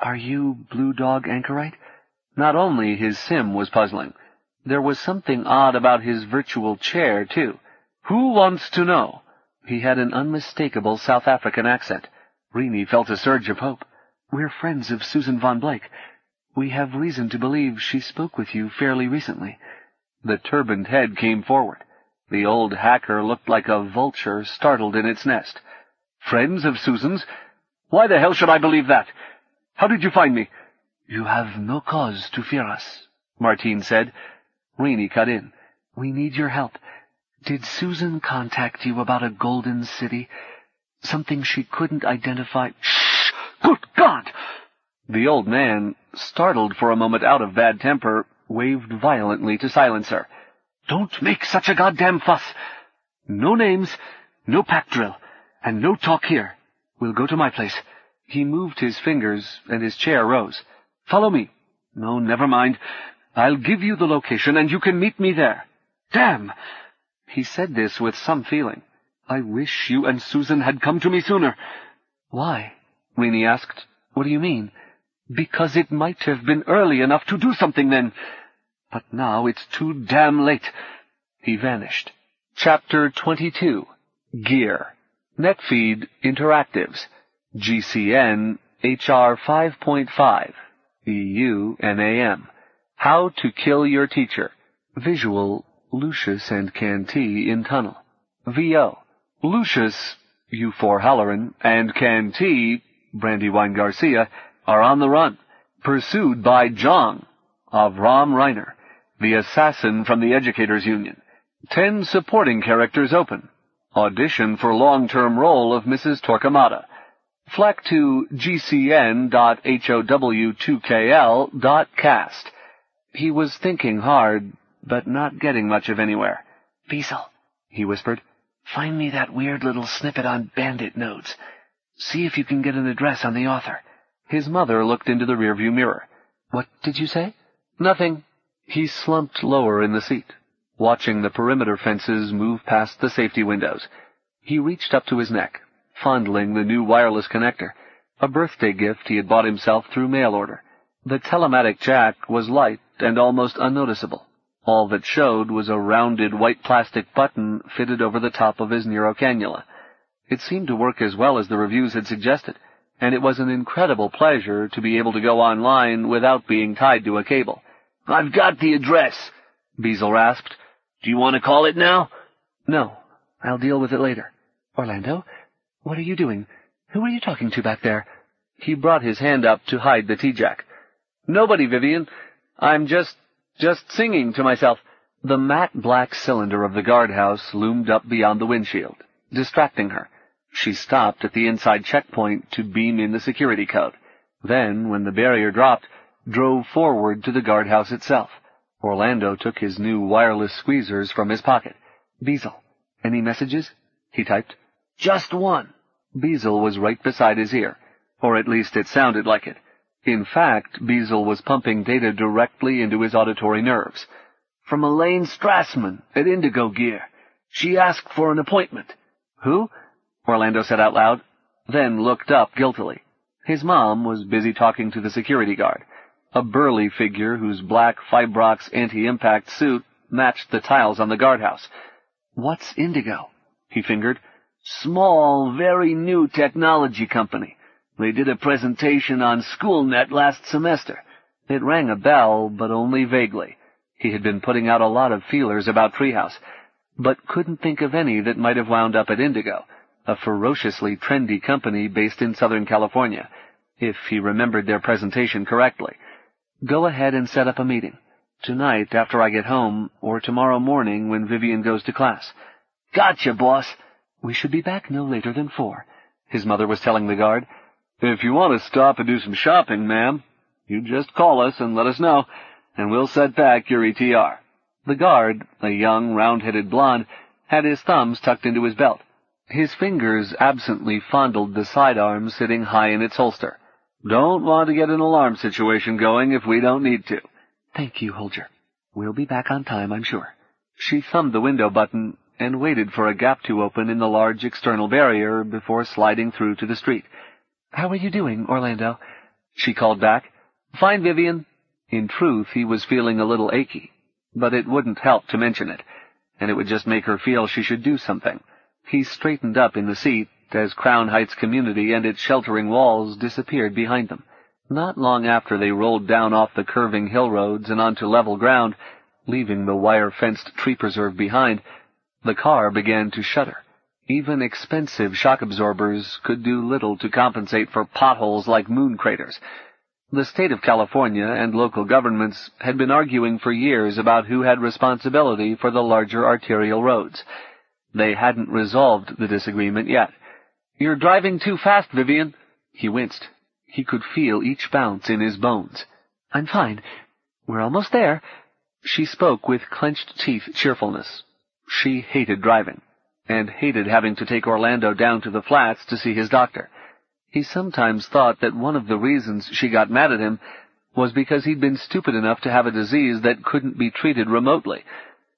Blue Dog Anchorite?" Not only his Sim was puzzling. There was something odd about his virtual chair, too. "Who wants to know?" He had an unmistakable South African accent. Rini felt a surge of hope. "We're friends of Susan Von Blake. We have reason to believe she spoke with you fairly recently." The turbaned head came forward. The old hacker looked like a vulture startled in its nest. "Friends of Susan's? Why the hell should I believe that? How did you find me?" "You have no cause to fear us," Martine said. Rini cut in. "We need your help. Did Susan contact you about a golden city? Something she couldn't identify?" "Shh! Good God!" The old man, startled for a moment out of bad temper, waved violently to silence her. "Don't make such a goddamn fuss! No names, no pack drill, and no talk here. We'll go to my place." He moved his fingers, and his chair rose. "Follow me. No, never mind. I'll give you the location, and you can meet me there. Damn! He said this with some feeling. "I wish you and Susan had come to me sooner." "Why?" Rennie asked. "What do you mean?" "Because it might have been early enough to do something then. But now it's too damn late." He vanished. Chapter 22. Gear. Netfeed Interactives. GCN HR 5.5. EU NAM. How to Kill Your Teacher. Visual, Lucius and Canty in tunnel. VO. Lucius, U4 Halloran, and Canty, Brandywine Garcia, are on the run, pursued by Jong, Avram Reiner, the assassin from the Educators Union. 10 supporting characters open. Audition for long-term role of Mrs. Torquemada. Fleck to gcn.how2kl.cast. He was thinking hard, but not getting much of anywhere. "Beazle," he whispered, "find me that weird little snippet on Bandit Nodes. See if you can get an address on the author." His mother looked into the rearview mirror. "What did you say?" "Nothing." He slumped lower in the seat, watching the perimeter fences move past the safety windows. He reached up to his neck, fondling the new wireless connector, a birthday gift he had bought himself through mail order. The telematic jack was light and almost unnoticeable. All that showed was a rounded white plastic button fitted over the top of his neurocannula. It seemed to work as well as the reviews had suggested, and it was an incredible pleasure to be able to go online without being tied to a cable. "I've got the address," Beazle rasped. "Do you want to call it now?" "No, I'll deal with it later." "Orlando, what are you doing? Who are you talking to back there?" He brought his hand up to hide the T-Jack. "Nobody, Vivian. I'm just singing to myself." The matte black cylinder of the guardhouse loomed up beyond the windshield, distracting her. She stopped at the inside checkpoint to beam in the security code. Then, when the barrier dropped, drove forward to the guardhouse itself. Orlando took his new wireless squeezers from his pocket. "Beazle, any messages?" he typed. "Just one." Beazle was right beside his ear, or at least it sounded like it. In fact, Beazle was pumping data directly into his auditory nerves. "From Elaine Strassman at Indigo Gear. She asked for an appointment." "Who?" Orlando said out loud, then looked up guiltily. His mom was busy talking to the security guard, a burly figure whose black Fibrox anti-impact suit matched the tiles on the guardhouse. "What's Indigo?" he fingered. "Small, very new technology company. They did a presentation on SchoolNet last semester." It rang a bell, but only vaguely. He had been putting out a lot of feelers about Treehouse, but couldn't think of any that might have wound up at Indigo, a ferociously trendy company based in Southern California, if he remembered their presentation correctly. "Go ahead and set up a meeting. Tonight after I get home, or tomorrow morning when Vivian goes to class." "Gotcha, boss." "We should be back no later than 4, his mother was telling the guard. "If you want to stop and do some shopping, ma'am, you just call us and let us know, and we'll set back your ETR." The guard, a young, round-headed blonde, had his thumbs tucked into his belt. His fingers absently fondled the sidearm sitting high in its holster. "Don't want to get an alarm situation going if we don't need to." "Thank you, Holger. We'll be back on time, I'm sure." She thumbed the window button and waited for a gap to open in the large external barrier before sliding through to the street. "How are you doing, Orlando?" she called back. "Fine, Vivian." In truth, he was feeling a little achy, but it wouldn't help to mention it, and it would just make her feel she should do something. He straightened up in the seat as Crown Heights Community and its sheltering walls disappeared behind them. Not long after they rolled down off the curving hill roads and onto level ground, leaving the wire-fenced tree preserve behind, the car began to shudder. Even expensive shock absorbers could do little to compensate for potholes like moon craters. The state of California and local governments had been arguing for years about who had responsibility for the larger arterial roads. They hadn't resolved the disagreement yet. "You're driving too fast, Vivian." He winced. He could feel each bounce in his bones. "I'm fine. We're almost there." She spoke with clenched teeth cheerfulness. She hated driving, and hated having to take Orlando down to the flats to see his doctor. He sometimes thought that one of the reasons she got mad at him was because he'd been stupid enough to have a disease that couldn't be treated remotely,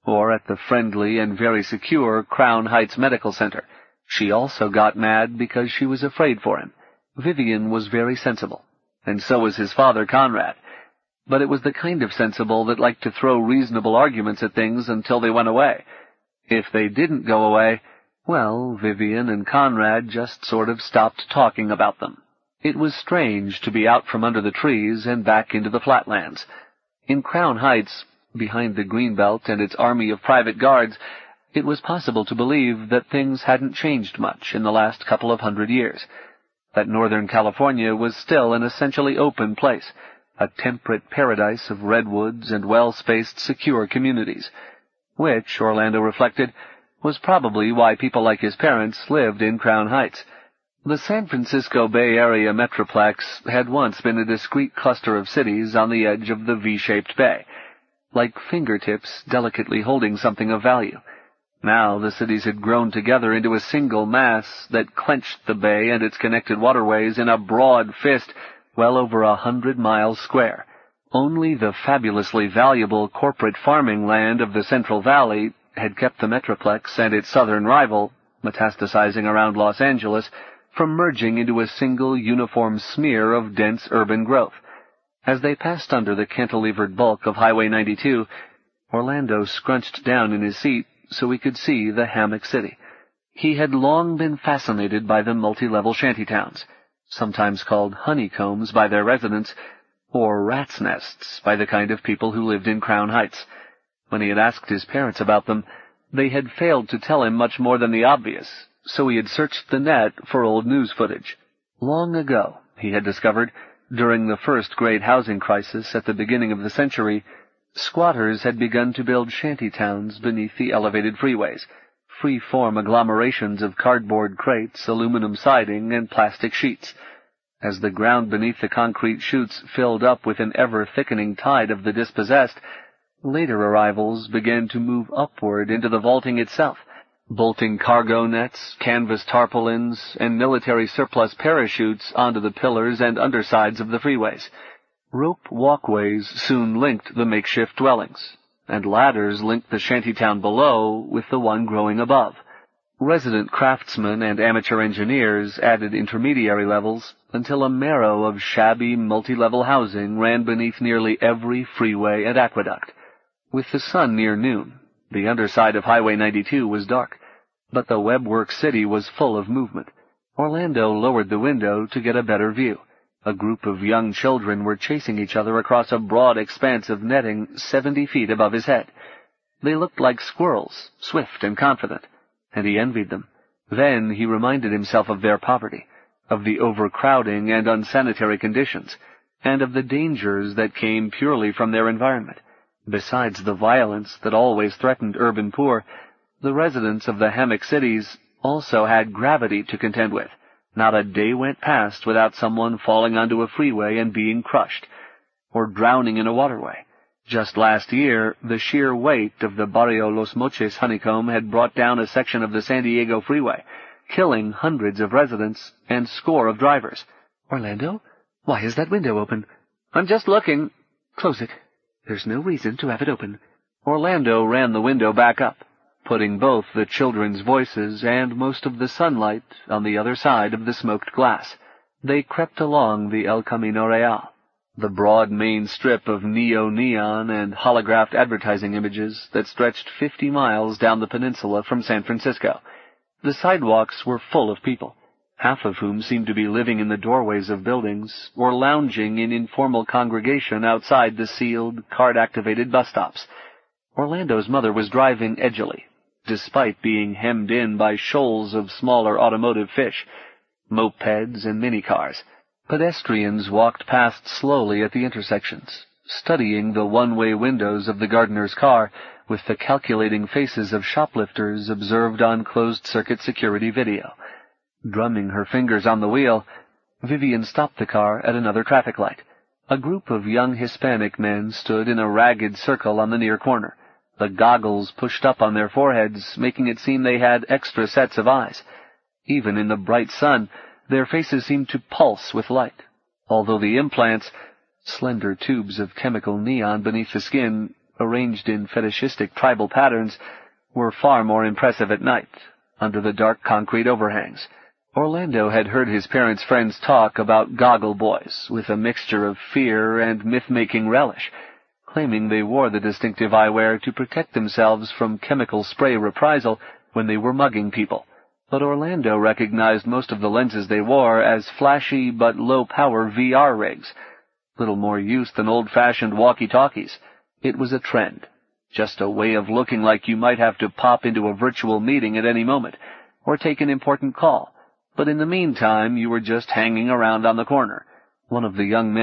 or at the friendly and very secure Crown Heights Medical Center. She also got mad because she was afraid for him. Vivian was very sensible, and so was his father, Conrad. But it was the kind of sensible that liked to throw reasonable arguments at things until they went away. If they didn't go away, well, Vivian and Conrad just sort of stopped talking about them. It was strange to be out from under the trees and back into the flatlands. In Crown Heights, behind the Greenbelt and its army of private guards, it was possible to believe that things hadn't changed much in the last couple of 100 years, that Northern California was still an essentially open place, a temperate paradise of redwoods and well-spaced, secure communities, which, Orlando reflected, was probably why people like his parents lived in Crown Heights. The San Francisco Bay Area Metroplex had once been a discrete cluster of cities on the edge of the V-shaped bay, like fingertips delicately holding something of value. Now the cities had grown together into a single mass that clenched the bay and its connected waterways in a broad fist well over 100 miles square. Only the fabulously valuable corporate farming land of the Central Valley had kept the Metroplex and its southern rival, metastasizing around Los Angeles, from merging into a single uniform smear of dense urban growth. As they passed under the cantilevered bulk of Highway 92, Orlando scrunched down in his seat so he could see the Hammock City. He had long been fascinated by the multi-level shantytowns, sometimes called honeycombs by their residents, or rat's nests by the kind of people who lived in Crown Heights. When he had asked his parents about them, they had failed to tell him much more than the obvious, so he had searched the net for old news footage. Long ago, he had discovered, during the first great housing crisis at the beginning of the century, squatters had begun to build shantytowns beneath the elevated freeways, free-form agglomerations of cardboard crates, aluminum siding, and plastic sheets. As the ground beneath the concrete chutes filled up with an ever-thickening tide of the dispossessed, later arrivals began to move upward into the vaulting itself, bolting cargo nets, canvas tarpaulins, and military surplus parachutes onto the pillars and undersides of the freeways. Rope walkways soon linked the makeshift dwellings, and ladders linked the shantytown below with the one growing above. Resident craftsmen and amateur engineers added intermediary levels until a marrow of shabby multi-level housing ran beneath nearly every freeway and aqueduct. With the sun near noon, the underside of Highway 92 was dark, but the Webworks city was full of movement. Orlando lowered the window to get a better view. A group of young children were chasing each other across a broad expanse of netting 70 feet above his head. They looked like squirrels, swift and confident, and he envied them. Then he reminded himself of their poverty, of the overcrowding and unsanitary conditions, and of the dangers that came purely from their environment. Besides the violence that always threatened urban poor, the residents of the Hammock cities also had gravity to contend with. Not a day went past without someone falling onto a freeway and being crushed, or drowning in a waterway. Just last year, the sheer weight of the Barrio Los Moches honeycomb had brought down a section of the San Diego freeway, killing hundreds of residents and score of drivers. Orlando, why is that window open? I'm just looking. Close it. There's no reason to have it open. Orlando ran the window back up, putting both the children's voices and most of the sunlight on the other side of the smoked glass. They crept along the El Camino Real, the broad main strip of neo-neon and holographed advertising images that stretched 50 miles down the peninsula from San Francisco. The sidewalks were full of people, half of whom seemed to be living in the doorways of buildings or lounging in informal congregation outside the sealed, card-activated bus stops. Orlando's mother was driving edgily, despite being hemmed in by shoals of smaller automotive fish, mopeds and minicars. Pedestrians walked past slowly at the intersections, studying the one-way windows of the gardener's car with the calculating faces of shoplifters observed on closed-circuit security video. Drumming her fingers on the wheel, Vivian stopped the car at another traffic light. A group of young Hispanic men stood in a ragged circle on the near corner, the goggles pushed up on their foreheads, making it seem they had extra sets of eyes. Even in the bright sun, their faces seemed to pulse with light, although the implants, slender tubes of chemical neon beneath the skin, arranged in fetishistic tribal patterns, were far more impressive at night, under the dark concrete overhangs. Orlando had heard his parents' friends talk about goggle boys with a mixture of fear and myth-making relish, claiming they wore the distinctive eyewear to protect themselves from chemical spray reprisal when they were mugging people. But Orlando recognized most of the lenses they wore as flashy but low-power VR rigs, little more use than old-fashioned walkie-talkies. It was a trend, just a way of looking like you might have to pop into a virtual meeting at any moment, or take an important call. But in the meantime, you were just hanging around on the corner. One of the young men